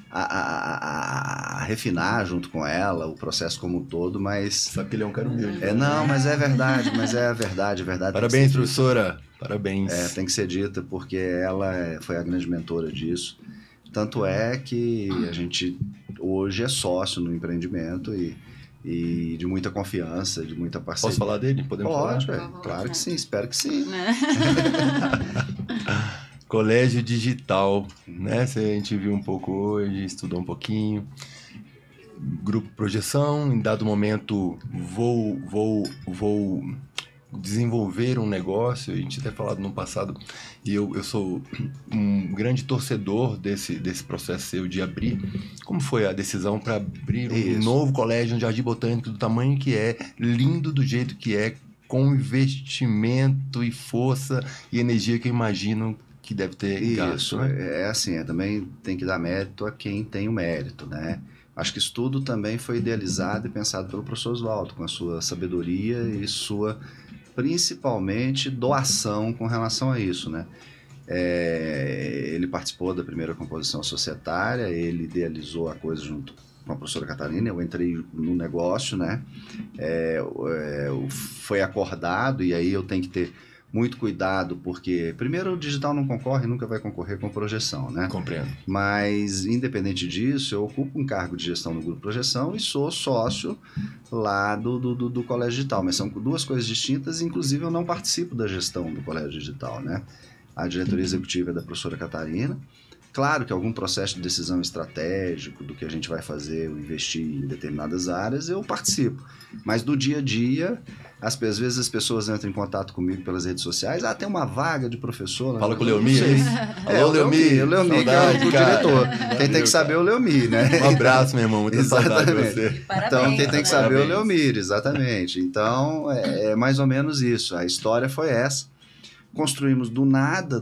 refinar junto com ela o processo como um todo, mas... Sabe que ele é um cara humilde. Não, mas é verdade, a verdade. Parabéns, professora. Parabéns. Tem que ser dita, porque ela foi a grande mentora disso. Tanto é que a gente hoje é sócio no empreendimento e de muita confiança, de muita parceria. Posso falar dele? Podemos Pode, falar? Claro que sim, espero que sim. Colégio Digital, né? A gente viu um pouco hoje, estudou um pouquinho. Grupo Projeção, em dado momento vou desenvolver um negócio. A gente até falado no passado, e eu sou um grande torcedor desse processo seu de abrir. Como foi a decisão para abrir um novo colégio, um jardim botânico do tamanho que é, lindo do jeito que é, com investimento e força e energia que eu imagino que deve ter gasto, isso, né? É assim, também tem que dar mérito a quem tem o mérito, né? Acho que isso tudo também foi idealizado e pensado pelo professor Oswaldo, com a sua sabedoria e sua, principalmente, doação com relação a isso, né? Ele participou da primeira composição societária, ele idealizou a coisa junto com a professora Catarina, eu entrei no negócio, né? Foi acordado, e aí eu tenho que ter muito cuidado, porque, primeiro, o digital não concorre, nunca vai concorrer com projeção, né? Compreendo. Mas, independente disso, eu ocupo um cargo de gestão no Grupo Projeção e sou sócio lá do Colégio Digital. Mas são duas coisas distintas, inclusive eu não participo da gestão do Colégio Digital, né? A diretoria executiva é da professora Catarina. Claro que algum processo de decisão estratégico do que a gente vai fazer, ou investir em determinadas áreas, eu participo. Mas do dia a dia, às vezes as pessoas entram em contato comigo pelas redes sociais. Tem uma vaga de professor. Fala com o Leomi, é isso? Alô, Leomi. O Leomi, que é o diretor. Quem tem que saber é o Leomi, né? Um abraço, meu irmão. Muita saudade de você. Parabéns, então, quem tem que saber é o Parabéns. Leomir, exatamente. Então, é mais ou menos isso. A história foi essa. Construímos do nada,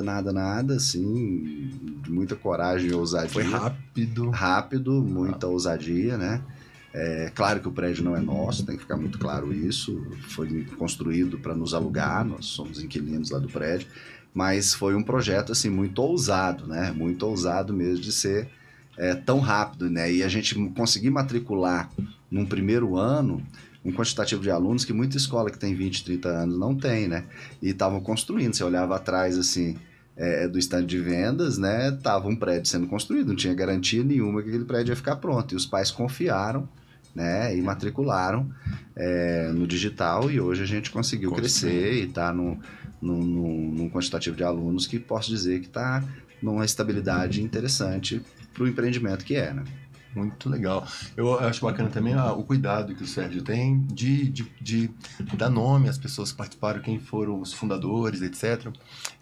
assim, de muita coragem e ousadia. Foi rápido. Rápido, muita ousadia, né? Claro que o prédio não é nosso, tem que ficar muito claro isso. Foi construído para nos alugar, nós somos inquilinos lá do prédio, mas foi um projeto, assim, muito ousado, né? Muito ousado mesmo de ser tão rápido, né? E a gente conseguir matricular num primeiro ano um quantitativo de alunos que muita escola que tem 20, 30 anos não tem, né? E estavam construindo, você olhava atrás, assim, do stand de vendas, né? Tava um prédio sendo construído, não tinha garantia nenhuma que aquele prédio ia ficar pronto. E os pais confiaram, né? E matricularam no digital, e hoje a gente conseguiu crescer e está num quantitativo de alunos que posso dizer que está numa estabilidade interessante para o empreendimento que né? Muito legal. Eu acho bacana também o cuidado que o Sérgio tem de dar nome às pessoas que participaram, quem foram os fundadores, etc.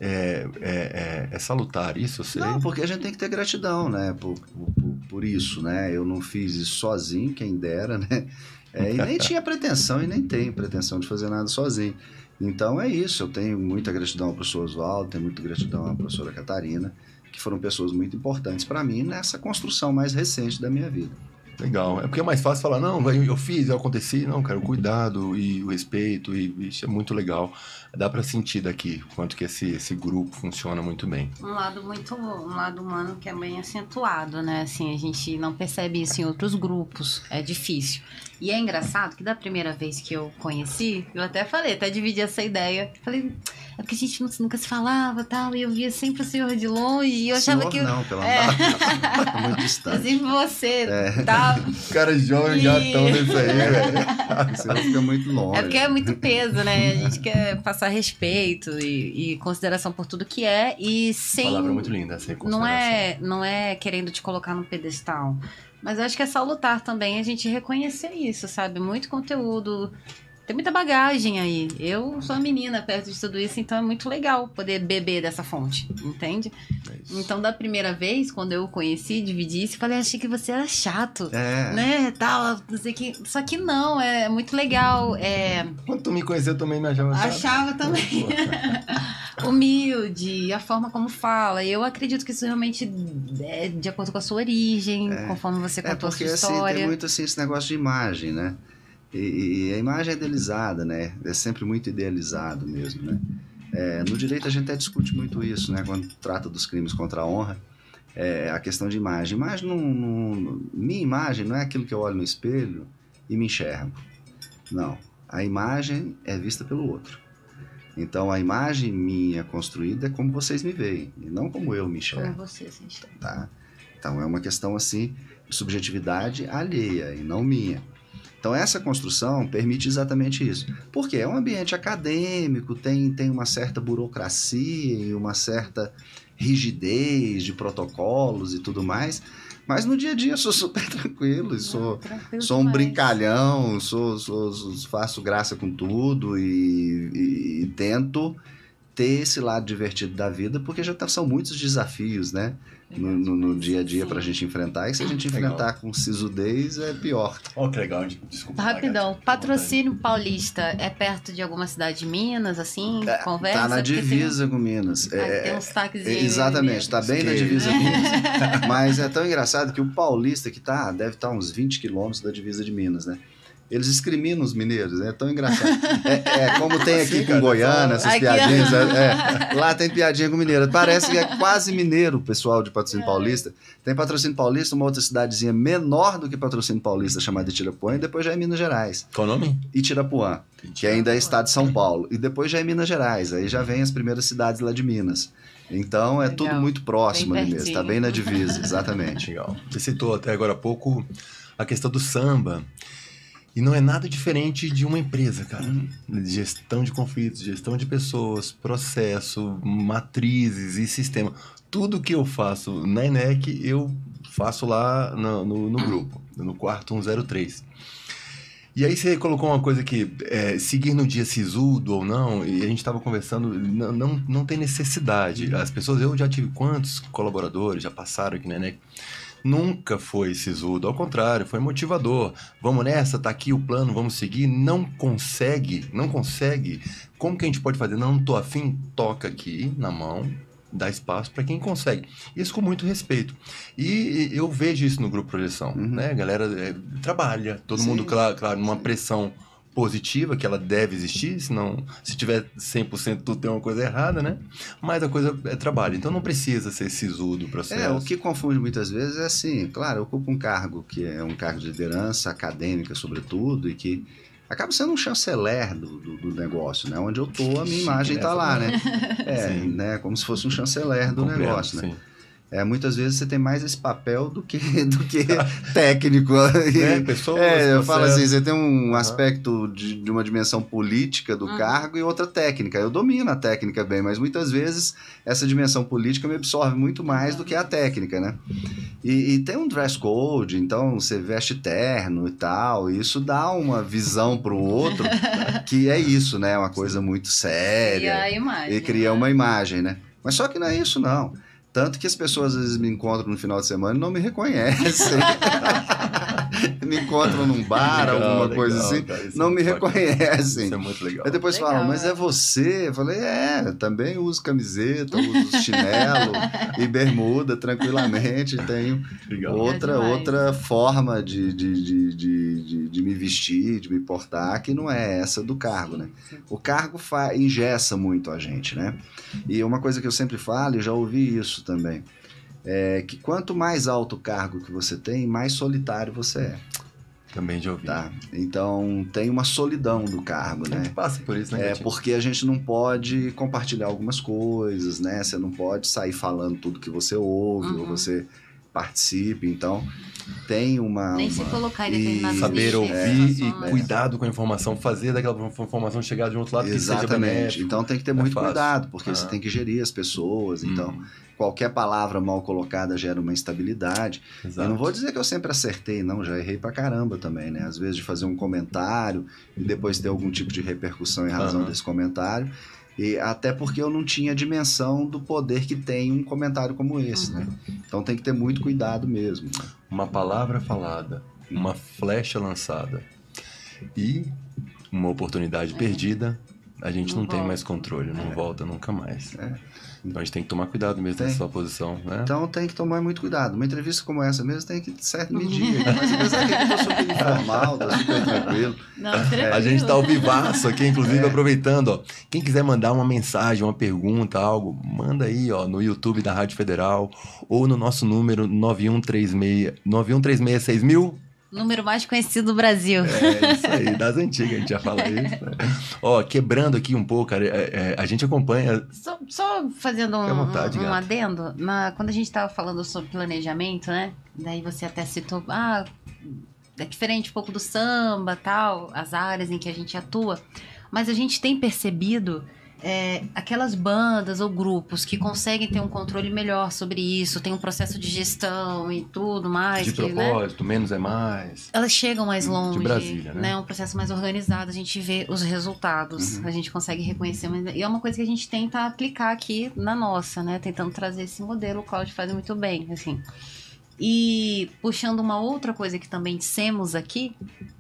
É salutar isso, eu sei. Não, porque a gente tem que ter gratidão, né? Por isso, né? Eu não fiz isso sozinho, quem dera, né? E nem tinha pretensão e nem tenho pretensão de fazer nada sozinho. Então é isso, eu tenho muita gratidão ao professor Oswaldo, tenho muita gratidão à professora Catarina, que foram pessoas muito importantes para mim nessa construção mais recente da minha vida. Legal. É porque é mais fácil falar, não, eu fiz, eu aconteci. Não, cara, o cuidado e o respeito, e isso é muito legal. Dá para sentir daqui quanto que esse grupo funciona muito bem. Um lado humano que é bem acentuado, né? Assim, a gente não percebe isso em outros grupos, é difícil. E é engraçado que da primeira vez que eu conheci, eu até dividi essa ideia. Falei, é porque a gente nunca se falava e tal, e eu via sempre o senhor de longe, e eu achava que... Não, pelo amor de Deus, muito distante. Assim, você, tal. Cara jovem já tão nisso aí, velho. Você fica muito longe. É porque é muito peso, né? A gente quer passar respeito e consideração por tudo que é, e sem... Palavra muito linda, sem consideração. Não é querendo te colocar no pedestal. Mas eu acho que é salutar também a gente reconhecer isso, sabe? Muito conteúdo, tem muita bagagem aí. Eu sou uma menina perto de tudo isso, então é muito legal poder beber dessa fonte, entende? Então, da primeira vez, quando eu o conheci, dividi isso, falei, achei que você era chato, né? Tal, não sei que... Só que não, é muito legal. Quando tu me conheceu, eu também me achava chato. Achava também. Humilde, a forma como fala. E eu acredito que isso realmente é de acordo com a sua origem, conforme você contou a sua história. Assim, tem muito assim, esse negócio de imagem, né? E a imagem é idealizada, né? É sempre muito idealizado mesmo, né? No direito a gente até discute muito isso, né? Quando trata dos crimes contra a honra, a questão de imagem. Minha imagem não é aquilo que eu olho no espelho e me enxergo. Não. A imagem é vista pelo outro. Então, a imagem minha construída é como vocês me veem, e não como eu me enxergo. Como você se enxerga. Tá? Então, é uma questão, assim, de subjetividade alheia e não minha. Então, essa construção permite exatamente isso. Porque é um ambiente acadêmico, tem uma certa burocracia e uma certa rigidez de protocolos e tudo mais, mas no dia a dia eu sou super tranquilo, sou um brincalhão, faço graça com tudo e tento ter esse lado divertido da vida, porque são muitos desafios, né? No dia a dia pra gente enfrentar, e se a gente enfrentar com sisudez, é pior. Ó, que legal, desculpa. Rapidão, Patrocínio Paulista é perto de alguma cidade de Minas, assim? Conversa? Tá na divisa com Minas. Tem uns taquezinhos. Exatamente, tá bem na divisa com Minas. Mas é tão engraçado que o paulista que deve estar uns 20 quilômetros da divisa de Minas, né? Eles discriminam os mineiros, é tão engraçado. Como tem aqui com Goiânia, essas piadinhas. Lá tem piadinha com mineiro. Parece que é quase mineiro o pessoal de Patrocínio Paulista. Tem Patrocínio Paulista, uma outra cidadezinha menor do que Patrocínio Paulista, chamada Itirapuã, e depois já é Minas Gerais. Qual o nome? Itirapuã, que ainda é estado de São Paulo. E depois já é Minas Gerais, aí já vem as primeiras cidades lá de Minas. Então é tudo muito próximo ali mesmo, tá bem na divisa, exatamente. Legal. Você citou até agora há pouco a questão do samba. E não é nada diferente de uma empresa, cara. Gestão de conflitos, gestão de pessoas, processo, matrizes e sistema. Tudo que eu faço na ENEC, eu faço lá no grupo, no quarto 103. E aí você colocou uma coisa que seguir no dia sisudo ou não, e a gente estava conversando, não tem necessidade. As pessoas, eu já tive quantos colaboradores já passaram aqui na ENEC, nunca foi sisudo, ao contrário, foi motivador. Vamos nessa, tá aqui o plano, vamos seguir. Não consegue. Como que a gente pode fazer? Não tô afim, toca aqui na mão, dá espaço para quem consegue. Isso com muito respeito. E eu vejo isso no Grupo Projeção, né? A galera trabalha, todo mundo, claro, numa pressão positiva, que ela deve existir, senão, se tiver 100% tudo tem uma coisa errada, né? Mas a coisa é trabalho, então não precisa ser sisudo o processo. O que confunde muitas vezes é assim, claro, eu ocupo um cargo que é um cargo de liderança acadêmica, sobretudo, e que acaba sendo um chanceler do negócio, né? Onde eu tô, a minha imagem tá lá, né? Né? Como se fosse um chanceler do negócio, né? Muitas vezes você tem mais esse papel do que técnico. Pessoas, eu falo assim, você tem um aspecto de uma dimensão política do cargo e outra técnica. Eu domino a técnica bem, mas muitas vezes essa dimensão política me absorve muito mais do que a técnica, né? E tem um dress code, então você veste terno e tal, e isso dá uma visão pro outro que é isso, né? Uma coisa muito séria. E cria uma imagem, né? Mas só que não é isso, não. Tanto que as pessoas às vezes me encontram no final de semana e não me reconhecem. Me encontram num bar, alguma coisa assim, cara, não me reconhecem. Isso é muito legal. Aí depois falam, mas é você? Eu falei, também uso camiseta, uso chinelo e bermuda tranquilamente. Tenho outra forma de me vestir, de me portar, que não é essa do cargo, né? O cargo engessa muito a gente, né? E uma coisa que eu sempre falo, eu já ouvi isso também, é que quanto mais alto o cargo que você tem, mais solitário você é. Também já ouvi. Tá? Então tem uma solidão do cargo, né? A gente passa por isso, né? Porque a gente não pode compartilhar algumas coisas, né? Você não pode sair falando tudo que você ouve ou você participe, então tem Nem se colocar em determinados saber ouvir e cuidado com a informação, fazer daquela informação chegar de um outro lado que seja benéfico. Então tem que ter muito cuidado, porque você tem que gerir as pessoas, então qualquer palavra mal colocada gera uma instabilidade. Exato. Eu não vou dizer que eu sempre acertei, não, já errei pra caramba também, né? Às vezes de fazer um comentário e depois ter algum tipo de repercussão em razão desse comentário. E até porque eu não tinha dimensão do poder que tem um comentário como esse, né? Então tem que ter muito cuidado mesmo. Uma palavra falada, uma flecha lançada e uma oportunidade perdida, a gente não tem mais controle, não volta nunca mais. Então a gente tem que tomar cuidado mesmo nessa sua posição, né? Então tem que tomar muito cuidado. Uma entrevista como essa mesmo tem que certo medir. Mas apesar que eu tô super informal, tô super tranquilo. A gente tá ao vivaço aqui, inclusive aproveitando, ó. Quem quiser mandar uma mensagem, uma pergunta, algo, manda aí, ó, no YouTube da Rádio Federal ou no nosso número 91366000. Número mais conhecido do Brasil. É isso aí, das antigas, a gente já fala isso. Né? Ó, quebrando aqui um pouco, cara, a gente acompanha... Só fazendo um adendo, quando a gente estava falando sobre planejamento, né? Daí você até citou, é diferente um pouco do samba, tal, as áreas em que a gente atua. Mas a gente tem percebido aquelas bandas ou grupos que conseguem ter um controle melhor sobre isso, tem um processo de gestão e tudo mais. De propósito, né? Menos é mais. Elas chegam mais longe. De Brasília, né? Um processo mais organizado, a gente vê os resultados, a gente consegue reconhecer. E é uma coisa que a gente tenta aplicar aqui na nossa, né? Tentando trazer esse modelo, o Cláudio faz muito bem, assim. E puxando uma outra coisa que também dissemos aqui,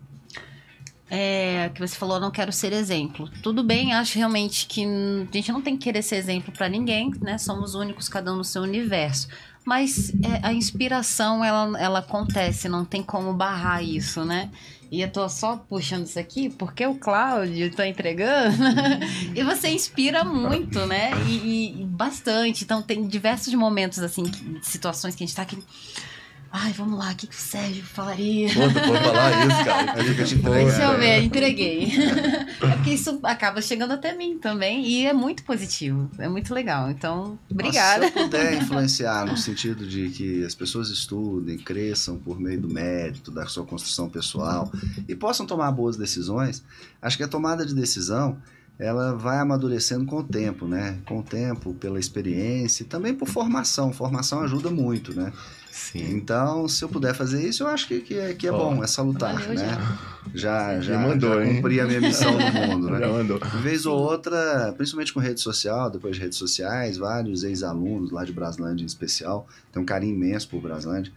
que você falou, não quero ser exemplo. Tudo bem, acho realmente que a gente não tem que querer ser exemplo para ninguém, né? Somos únicos, cada um no seu universo. Mas a inspiração, ela acontece, não tem como barrar isso, né? E eu tô só puxando isso aqui porque o Cláudio tá entregando e você inspira muito, né? E bastante. Então tem diversos momentos, assim, situações que a gente tá aqui... Ai, vamos lá, o que o Sérgio falaria? Pô, vou falar isso, cara. Deixa eu ver, entreguei. É porque isso acaba chegando até mim também e é muito positivo, é muito legal. Então, obrigada. Se eu puder influenciar no sentido de que as pessoas estudem, cresçam por meio do mérito, da sua construção pessoal e possam tomar boas decisões, acho que a tomada de decisão ela vai amadurecendo com o tempo, né? Com o tempo, pela experiência e também por formação. Formação ajuda muito, né? Sim. Então, se eu puder fazer isso, eu acho que é bom, é salutar, né? Já cumpri a minha missão no mundo, né? De vez ou outra, principalmente com rede social, depois de redes sociais, vários ex-alunos lá de Braslândia em especial, tem um carinho imenso por Braslândia,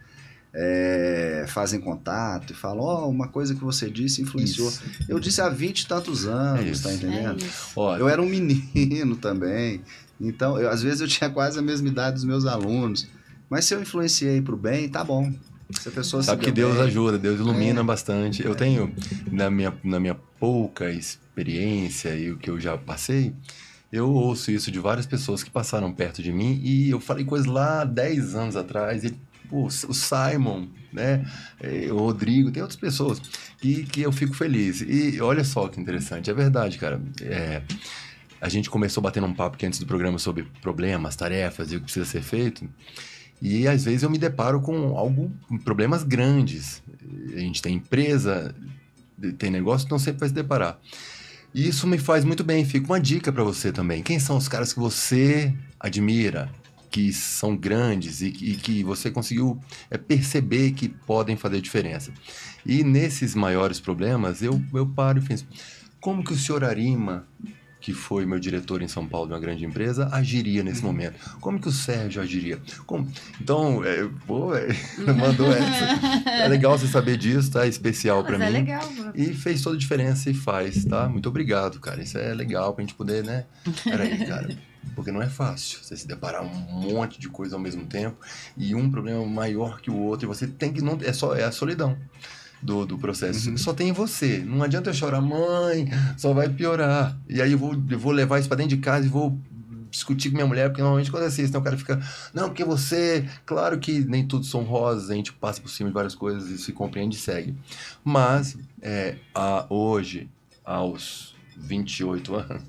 fazem contato e falam, uma coisa que você disse influenciou. Isso. Eu disse há 20 e tantos anos, tá entendendo? Eu era um menino também, então, às vezes eu tinha quase a mesma idade dos meus alunos, mas se eu influenciei pro bem, tá bom. Se a pessoa sabe que Deus ajuda, Deus ilumina bastante. Eu tenho, na minha pouca experiência e o que eu já passei, eu ouço isso de várias pessoas que passaram perto de mim e eu falei coisas lá 10 anos atrás e o Simon, né, o Rodrigo, tem outras pessoas que eu fico feliz. E olha só que interessante, é verdade, cara. A gente começou batendo um papo aqui antes do programa sobre problemas, tarefas e o que precisa ser feito. E às vezes eu me deparo com problemas grandes. A gente tem empresa, tem negócio, então sempre vai se deparar. E isso me faz muito bem. Fica uma dica para você também. Quem são os caras que você admira, que são grandes e que você conseguiu perceber que podem fazer diferença? E nesses maiores problemas, eu paro e penso, como que o senhor Arima, que foi meu diretor em São Paulo de uma grande empresa, agiria nesse momento? Como que o Sérgio agiria? Então, mandou essa. É legal você saber disso, tá? É especial pra mim. Legal. E fez toda a diferença e faz, tá? Muito obrigado, cara. Isso é legal pra gente poder, né? Peraí, cara. Porque não é fácil você se deparar um monte de coisa ao mesmo tempo e um problema maior que o outro. E você tem que... É a solidão do processo. Só tem você. Não adianta eu chorar, mãe, só vai piorar. E aí eu vou levar isso pra dentro de casa e vou discutir com minha mulher, porque normalmente acontece isso. Então o cara fica, não, porque você... Claro que nem tudo são rosas, a gente passa por cima de várias coisas e se compreende e segue. Mas, hoje, aos 28 anos...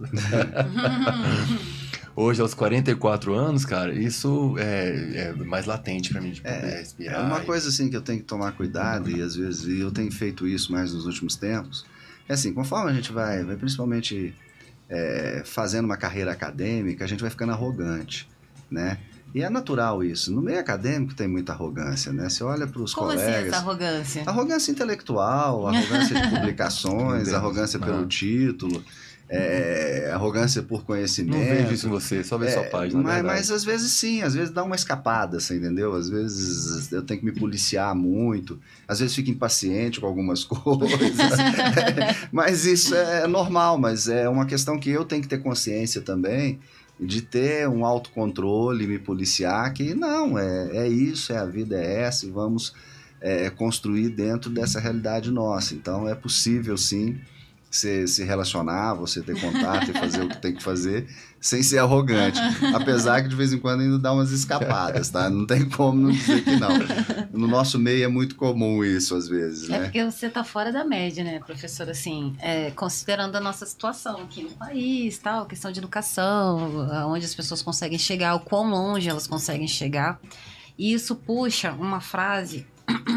Hoje, aos 44 anos, cara, isso é mais latente pra mim de poder respirar. É uma coisa assim que eu tenho que tomar cuidado e às vezes eu tenho feito isso mais nos últimos tempos. É assim, conforme a gente vai principalmente fazendo uma carreira acadêmica, a gente vai ficando arrogante, né? E é natural isso. No meio acadêmico tem muita arrogância, né? Você olha para os colegas... Como assim essa arrogância? Arrogância intelectual, arrogância de publicações, arrogância pelo título... arrogância por conhecimento. Não vejo isso em você, só vejo sua página. Mas às vezes sim, às vezes dá uma escapada, você entendeu? Às vezes eu tenho que me policiar muito, às vezes fico impaciente com algumas coisas. Mas isso é normal, mas é uma questão que eu tenho que ter consciência também, de ter um autocontrole, me policiar, que não, é isso, a vida é essa, e vamos construir dentro dessa realidade nossa. Então é possível sim você se relacionar, você ter contato e fazer o que tem que fazer sem ser arrogante. Apesar que de vez em quando ainda dá umas escapadas, tá? Não tem como não dizer que não. No nosso meio é muito comum isso, às vezes, né? É porque você tá fora da média, né, professor? Assim, considerando a nossa situação aqui no país, tal, questão de educação, onde as pessoas conseguem chegar, o quão longe elas conseguem chegar. E isso puxa uma frase...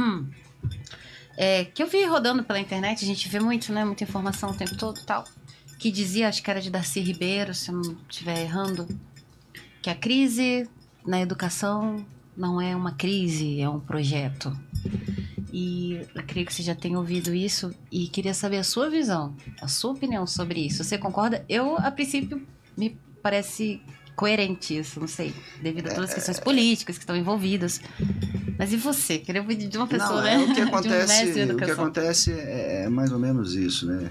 que eu vi rodando pela internet, a gente vê muito, né? Muita informação o tempo todo e tal. que dizia, acho que era de Darcy Ribeiro, se eu não estiver errando, que a crise na educação não é uma crise, é um projeto. E eu creio que você já tenha ouvido isso e queria saber a sua visão, a sua opinião sobre isso. Você concorda? Eu, a princípio, me parece coerente isso, não sei, devido a todas as questões políticas que estão envolvidas. Mas e você? Queria pedir de uma pessoa, né? O que acontece, de um mestre em o que educação. acontece é mais ou menos isso, né?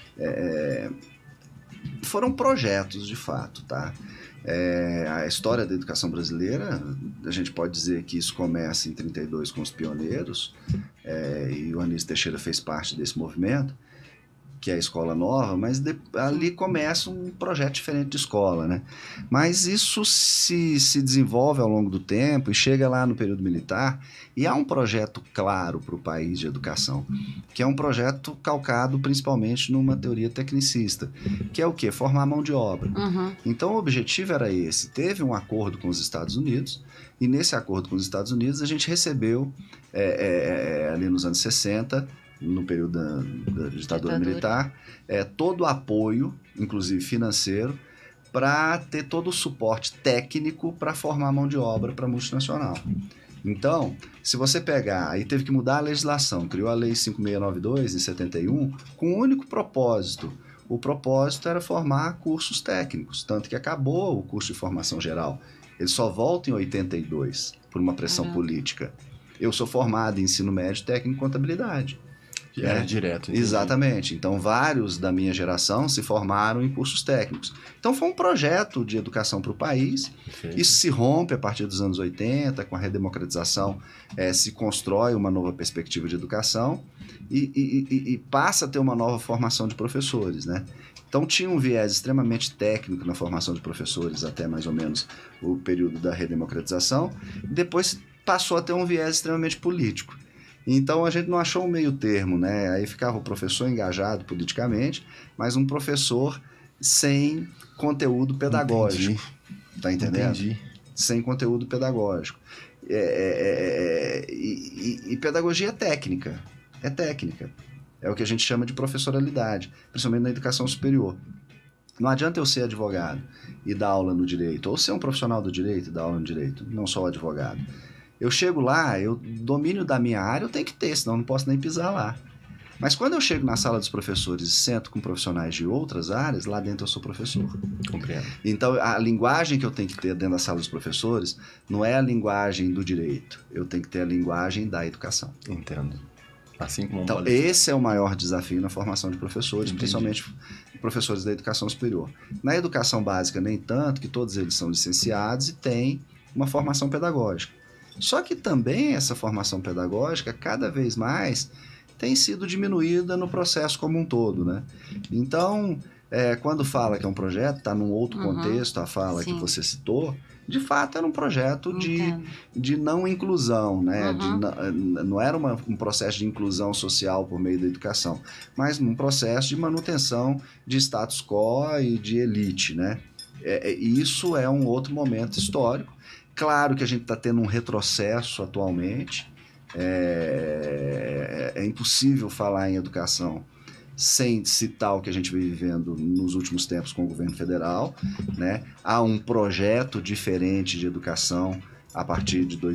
Foram projetos, de fato, tá? A história da educação brasileira, a gente pode dizer que isso começa em 32 com os pioneiros, e o Anísio Teixeira fez parte desse movimento, que é a escola nova, mas ali começa um projeto diferente de escola, né? Mas isso se desenvolve ao longo do tempo e chega lá no período militar, e há um projeto claro para o país de educação, que é um projeto calcado principalmente numa teoria tecnicista, que é o quê? Formar mão de obra. Uhum. Então o objetivo era esse. Teve um acordo com os Estados Unidos, e nesse acordo com os Estados Unidos a gente recebeu, ali nos anos 60, no período da ditadura militar, todo o apoio, inclusive financeiro, para ter todo o suporte técnico para formar mão de obra para multinacional. Então, se você pegar, aí teve que mudar a legislação, criou a Lei 5692, em 71, com um único propósito. O propósito era formar cursos técnicos, tanto que acabou o curso de formação geral. Ele só volta em 82, por uma pressão política. Eu sou formado em ensino médio técnico em contabilidade. Era direto. Entendi. Exatamente. Então, vários da minha geração se formaram em cursos técnicos. Então, foi um projeto de educação para o país. Perfeito. Isso se rompe a partir dos anos 80, com a redemocratização, se constrói uma nova perspectiva de educação e passa a ter uma nova formação de professores, né? Então, tinha um viés extremamente técnico na formação de professores até mais ou menos o período da redemocratização. Depois passou a ter um viés extremamente político. Então, a gente não achou um meio termo, né? Aí ficava o professor engajado politicamente, mas um professor sem conteúdo pedagógico. Entendi. Tá entendendo? Entendi. Sem conteúdo pedagógico. E pedagogia é técnica. É técnica. É o que a gente chama de professoralidade, principalmente na educação superior. Não adianta eu ser advogado e dar aula no direito, ou ser um profissional do direito e dar aula no direito, não só o advogado. Eu chego lá, o domínio da minha área eu tenho que ter, senão eu não posso nem pisar lá. Mas quando eu chego na sala dos professores e sento com profissionais de outras áreas, lá dentro eu sou professor. Compreendo. Então, a linguagem que eu tenho que ter dentro da sala dos professores não é a linguagem do direito. Eu tenho que ter a linguagem da educação. Entendo. Assim como Então, esse é o maior desafio na formação de professores, principalmente professores da educação superior. Na educação básica, nem tanto, que todos eles são licenciados e têm uma formação pedagógica. Só que também essa formação pedagógica, cada vez mais, tem sido diminuída no processo como um todo, né? Então, quando fala que é um projeto, está num outro contexto, a fala que você citou, de fato era um projeto de não inclusão, né? Não era um processo de inclusão social por meio da educação, mas um processo de manutenção de status quo e de elite, né? Isso é um outro momento histórico. Claro que a gente está tendo um retrocesso atualmente. É impossível falar em educação sem citar o que a gente vem vivendo nos últimos tempos com o governo federal, né? Há um projeto diferente de educação a partir de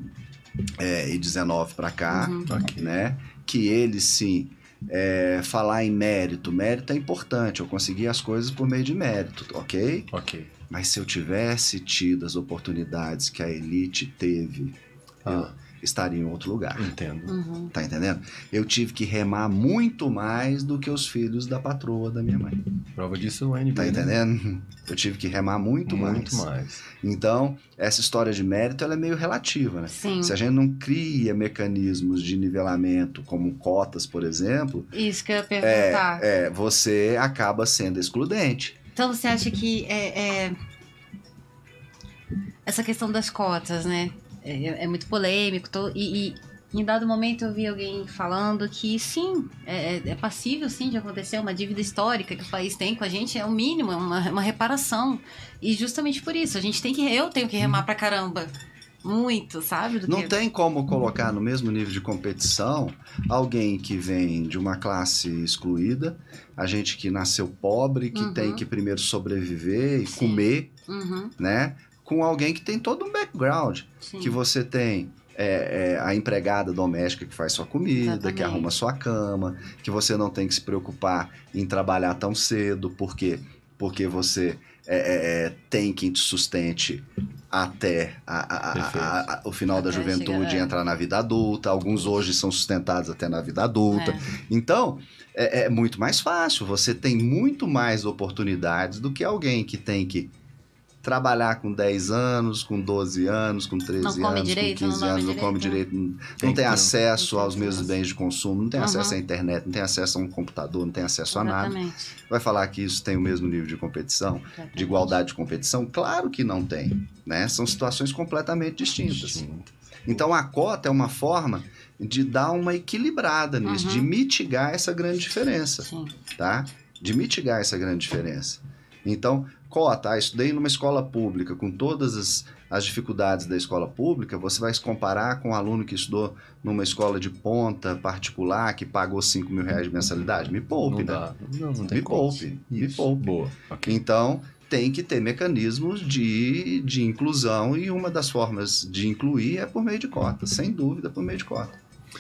2019 para cá, né? Que ele sim, falar em mérito. Mérito é importante, eu consegui as coisas por meio de mérito, ok? Ok. Mas se eu tivesse tido as oportunidades que a elite teve, eu estaria em outro lugar. Entendo. Tá entendendo? Eu tive que remar muito mais do que os filhos da patroa da minha mãe. Prova disso é o NB. Tá entendendo? Eu tive que remar muito mais. Então, essa história de mérito, ela é meio relativa, né? Sim. Se a gente não cria mecanismos de nivelamento, como cotas, por exemplo... Isso que eu ia perguntar. Você acaba sendo excludente. Então, você acha que essa questão das cotas, né? É muito polêmico. E em dado momento eu vi alguém falando que sim, é passível sim de acontecer uma dívida histórica que o país tem com a gente, é o mínimo, é uma reparação. E justamente por isso, eu tenho que remar pra caramba. muito, sabe? Não tem como colocar no mesmo nível de competição alguém que vem de uma classe excluída, a gente que nasceu pobre, que tem que primeiro sobreviver e comer, né? Com alguém que tem todo um background, que você tem a empregada doméstica que faz sua comida, que arruma sua cama, que você não tem que se preocupar em trabalhar tão cedo, porque você tem quem te sustente até o final da juventude e entrar na vida adulta. Alguns hoje são sustentados até na vida adulta. Então, é muito mais fácil. Você tem muito mais oportunidades do que alguém que tem que trabalhar com 10 anos, com 12 anos, com 13 anos, com 15 anos, não come direito, não tem acesso aos mesmos bens de consumo, não tem acesso à internet, não tem acesso a um computador, não tem acesso a nada. Vai falar que isso tem o mesmo nível de competição, de igualdade de competição? Claro que não tem, né? São situações completamente distintas. Então, a cota é uma forma de dar uma equilibrada nisso, de mitigar essa grande diferença, tá? De mitigar essa grande diferença. Então, cota, estudei numa escola pública, com todas as dificuldades da escola pública, você vai se comparar com um aluno que estudou numa escola de ponta particular, que pagou 5 mil reais de mensalidade? Me poupe, né? Não me poupe. Me poupe. Boa. Okay. Então, tem que ter mecanismos de inclusão, e uma das formas de incluir é por meio de cota, sem dúvida, por meio de cota.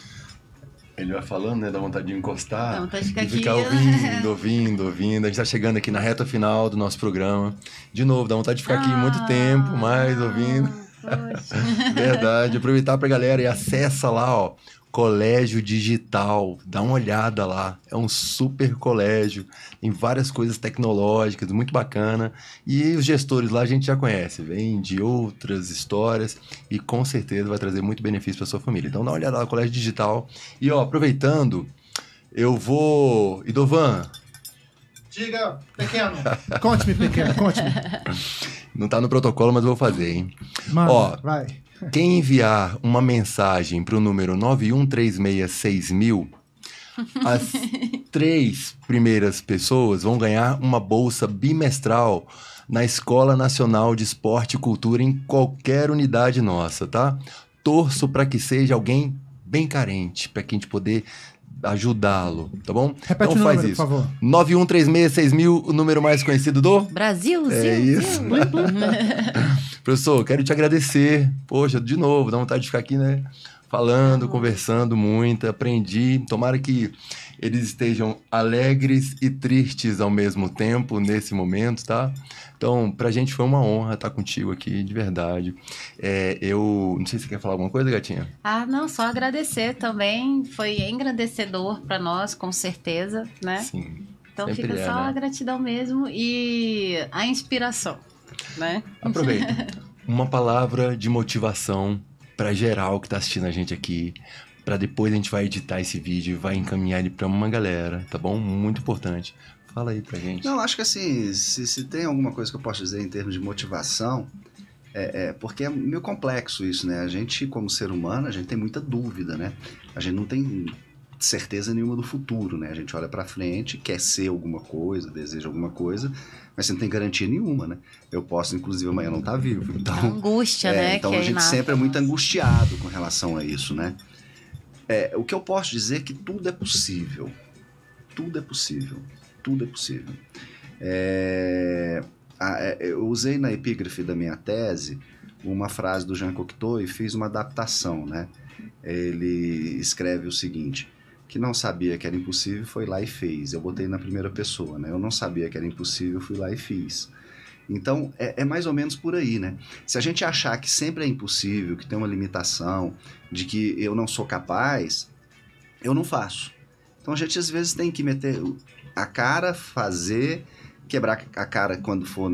Ele vai falando, né? Dá vontade de encostar. Dá vontade de ficar e ficar aqui, ouvindo. A gente tá chegando aqui na reta final do nosso programa. De novo, dá vontade de ficar aqui muito tempo, mais ouvindo. Verdade. Aproveitar pra galera e acessa lá, ó. Colégio Digital, dá uma olhada lá, é um super colégio, tem várias coisas tecnológicas, muito bacana, e os gestores lá a gente já conhece, vem de outras histórias e com certeza vai trazer muito benefício para sua família. Então dá uma olhada lá no Colégio Digital. E ó, aproveitando, eu vou... Idovan. Diga, pequeno. Conte-me, pequeno, conte-me. Não tá no protocolo, mas eu vou fazer, hein? Mano, ó, vai. Quem enviar uma mensagem para o número 91366000, as 3 primeiras pessoas vão ganhar uma bolsa bimestral na Escola Nacional de Esporte e Cultura em qualquer unidade nossa, tá? Torço para que seja alguém bem carente, para que a gente poder ajudá-lo, tá bom? Repete então o faz número, isso. por favor. 91366000, o número mais conhecido do... Brasil, é isso. Professor, quero te agradecer. Poxa, de novo, dá vontade de ficar aqui, né? Falando, conversando muito, aprendi. Tomara que eles estejam alegres e tristes ao mesmo tempo nesse momento, tá? Então, pra gente foi uma honra estar contigo aqui, de verdade. Eu não sei se você quer falar alguma coisa, gatinha? Não, só agradecer também. Foi engrandecedor para nós, com certeza, né? Sim. Então fica só a gratidão mesmo e a inspiração, né? Aproveita. Uma palavra de motivação para geral que tá assistindo a gente aqui, para depois a gente vai editar esse vídeo e vai encaminhar ele para uma galera, tá bom? Muito importante. Fala aí pra gente. Não, acho que assim, se tem alguma coisa que eu posso dizer em termos de motivação, porque é meio complexo isso, né? A gente, como ser humano, a gente tem muita dúvida, né? A gente não tem certeza nenhuma do futuro, né? A gente olha pra frente, quer ser alguma coisa, deseja alguma coisa, mas você não tem garantia nenhuma, né? Eu posso, inclusive, amanhã não estar vivo. Então, a angústia, né? Então que a gente sempre é muito angustiado com relação a isso, né? O que eu posso dizer é que tudo é possível. Tudo é possível. Tudo é possível. Eu usei na epígrafe da minha tese uma frase do Jean Cocteau e fiz uma adaptação, né? Ele escreve o seguinte: que não sabia que era impossível, foi lá e fez. Eu botei na primeira pessoa, né? Eu não sabia que era impossível, fui lá e fiz. Então, é mais ou menos por aí, né? Se a gente achar que sempre é impossível, que tem uma limitação, de que eu não sou capaz, eu não faço. Então, a gente às vezes tem que meter a cara, fazer, quebrar a cara quando for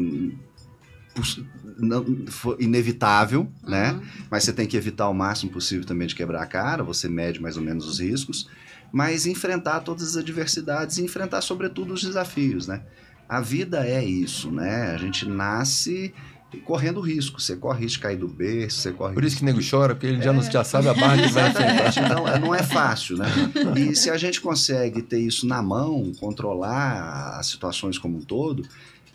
inevitável, né? Mas você tem que evitar o máximo possível também de quebrar a cara, você mede mais ou menos os riscos, mas enfrentar todas as adversidades e enfrentar, sobretudo, os desafios, né? A vida é isso, né? A gente nasce correndo risco. Você corre risco de cair do berço, você corre... Por isso que o nego chora, porque ele já sabe a barra que vai enfrentar. Então, não é fácil, né? E se a gente consegue ter isso na mão, controlar as situações como um todo,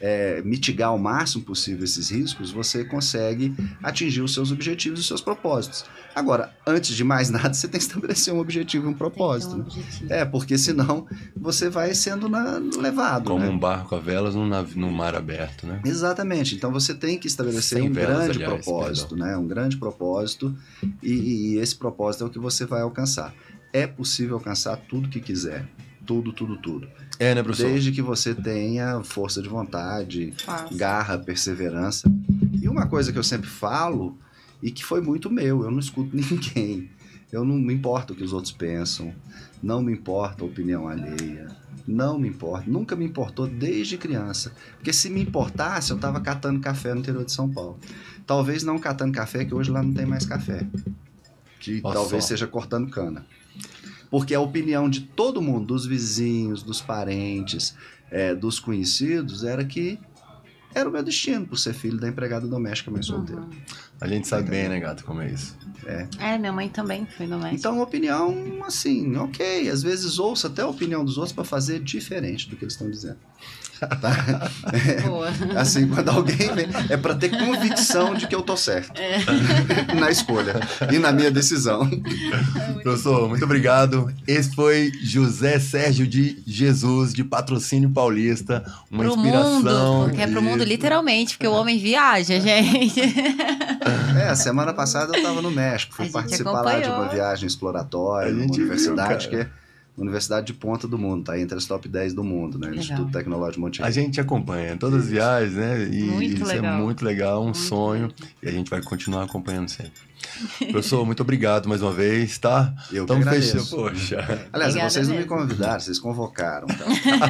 mitigar ao máximo possível esses riscos, você consegue atingir os seus objetivos e os seus propósitos. Agora, antes de mais nada, você tem que estabelecer um objetivo e um propósito. Porque senão você vai sendo levado. Como né? um barco a velas no mar aberto, né? Exatamente. Então você tem que estabelecer Sem um velas, grande aliás, propósito, né? Um grande propósito, e esse propósito é o que você vai alcançar. É possível alcançar tudo que quiser. Tudo. Né, professor? Desde que você tenha força de vontade, garra, perseverança. E uma coisa que eu sempre falo, e que foi muito meu, eu não escuto ninguém. Eu não me importo o que os outros pensam, não me importa a opinião alheia, não me importa, nunca me importou desde criança. Porque se me importasse, eu estava catando café no interior de São Paulo. Talvez não catando café, que hoje lá não tem mais café. Que talvez seja cortando cana. Porque a opinião de todo mundo, dos vizinhos, dos parentes, dos conhecidos, era que era o meu destino por ser filho da empregada doméstica mais solteira. A gente sabe bem, né, gato, como é isso. Minha mãe também foi doméstica. Então, opinião, assim, ok. Às vezes ouça até a opinião dos outros para fazer diferente do que eles estão dizendo. Tá? Boa. Assim, quando alguém vem, é para ter convicção de que eu tô certo na escolha e na minha decisão. Professor, muito obrigado. Esse foi José Sérgio de Jesus, de Patrocínio Paulista. Uma inspiração. Mundo, porque é pro mundo literalmente, porque o homem viaja, gente. Semana passada eu estava no México, fui participar lá de uma viagem exploratória, numa universidade que é uma universidade de ponta do mundo, tá entre as top 10 do mundo, né? Instituto Tecnológico Monte Rei. A gente acompanha todas as viagens, né? E isso legal. É muito legal, um sonho. E a gente vai continuar acompanhando sempre. Professor, muito obrigado mais uma vez, tá? Eu que agradeço. Fechando, poxa. Aliás, Obrigada vocês não mesmo. me convidaram, vocês convocaram. Então.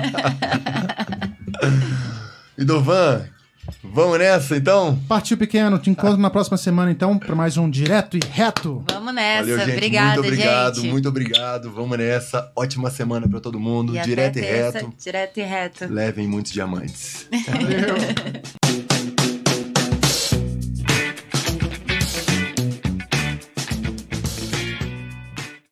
Idovan, vamos nessa, então? Partiu, pequeno. Te encontro na próxima semana, então, para mais um Direto e Reto. Vamos nessa. Valeu, gente. Obrigada, muito obrigado, gente. muito obrigado. Vamos nessa. Ótima semana para todo mundo. E Direto e até reto. Direto e reto. Levem muitos diamantes. Valeu.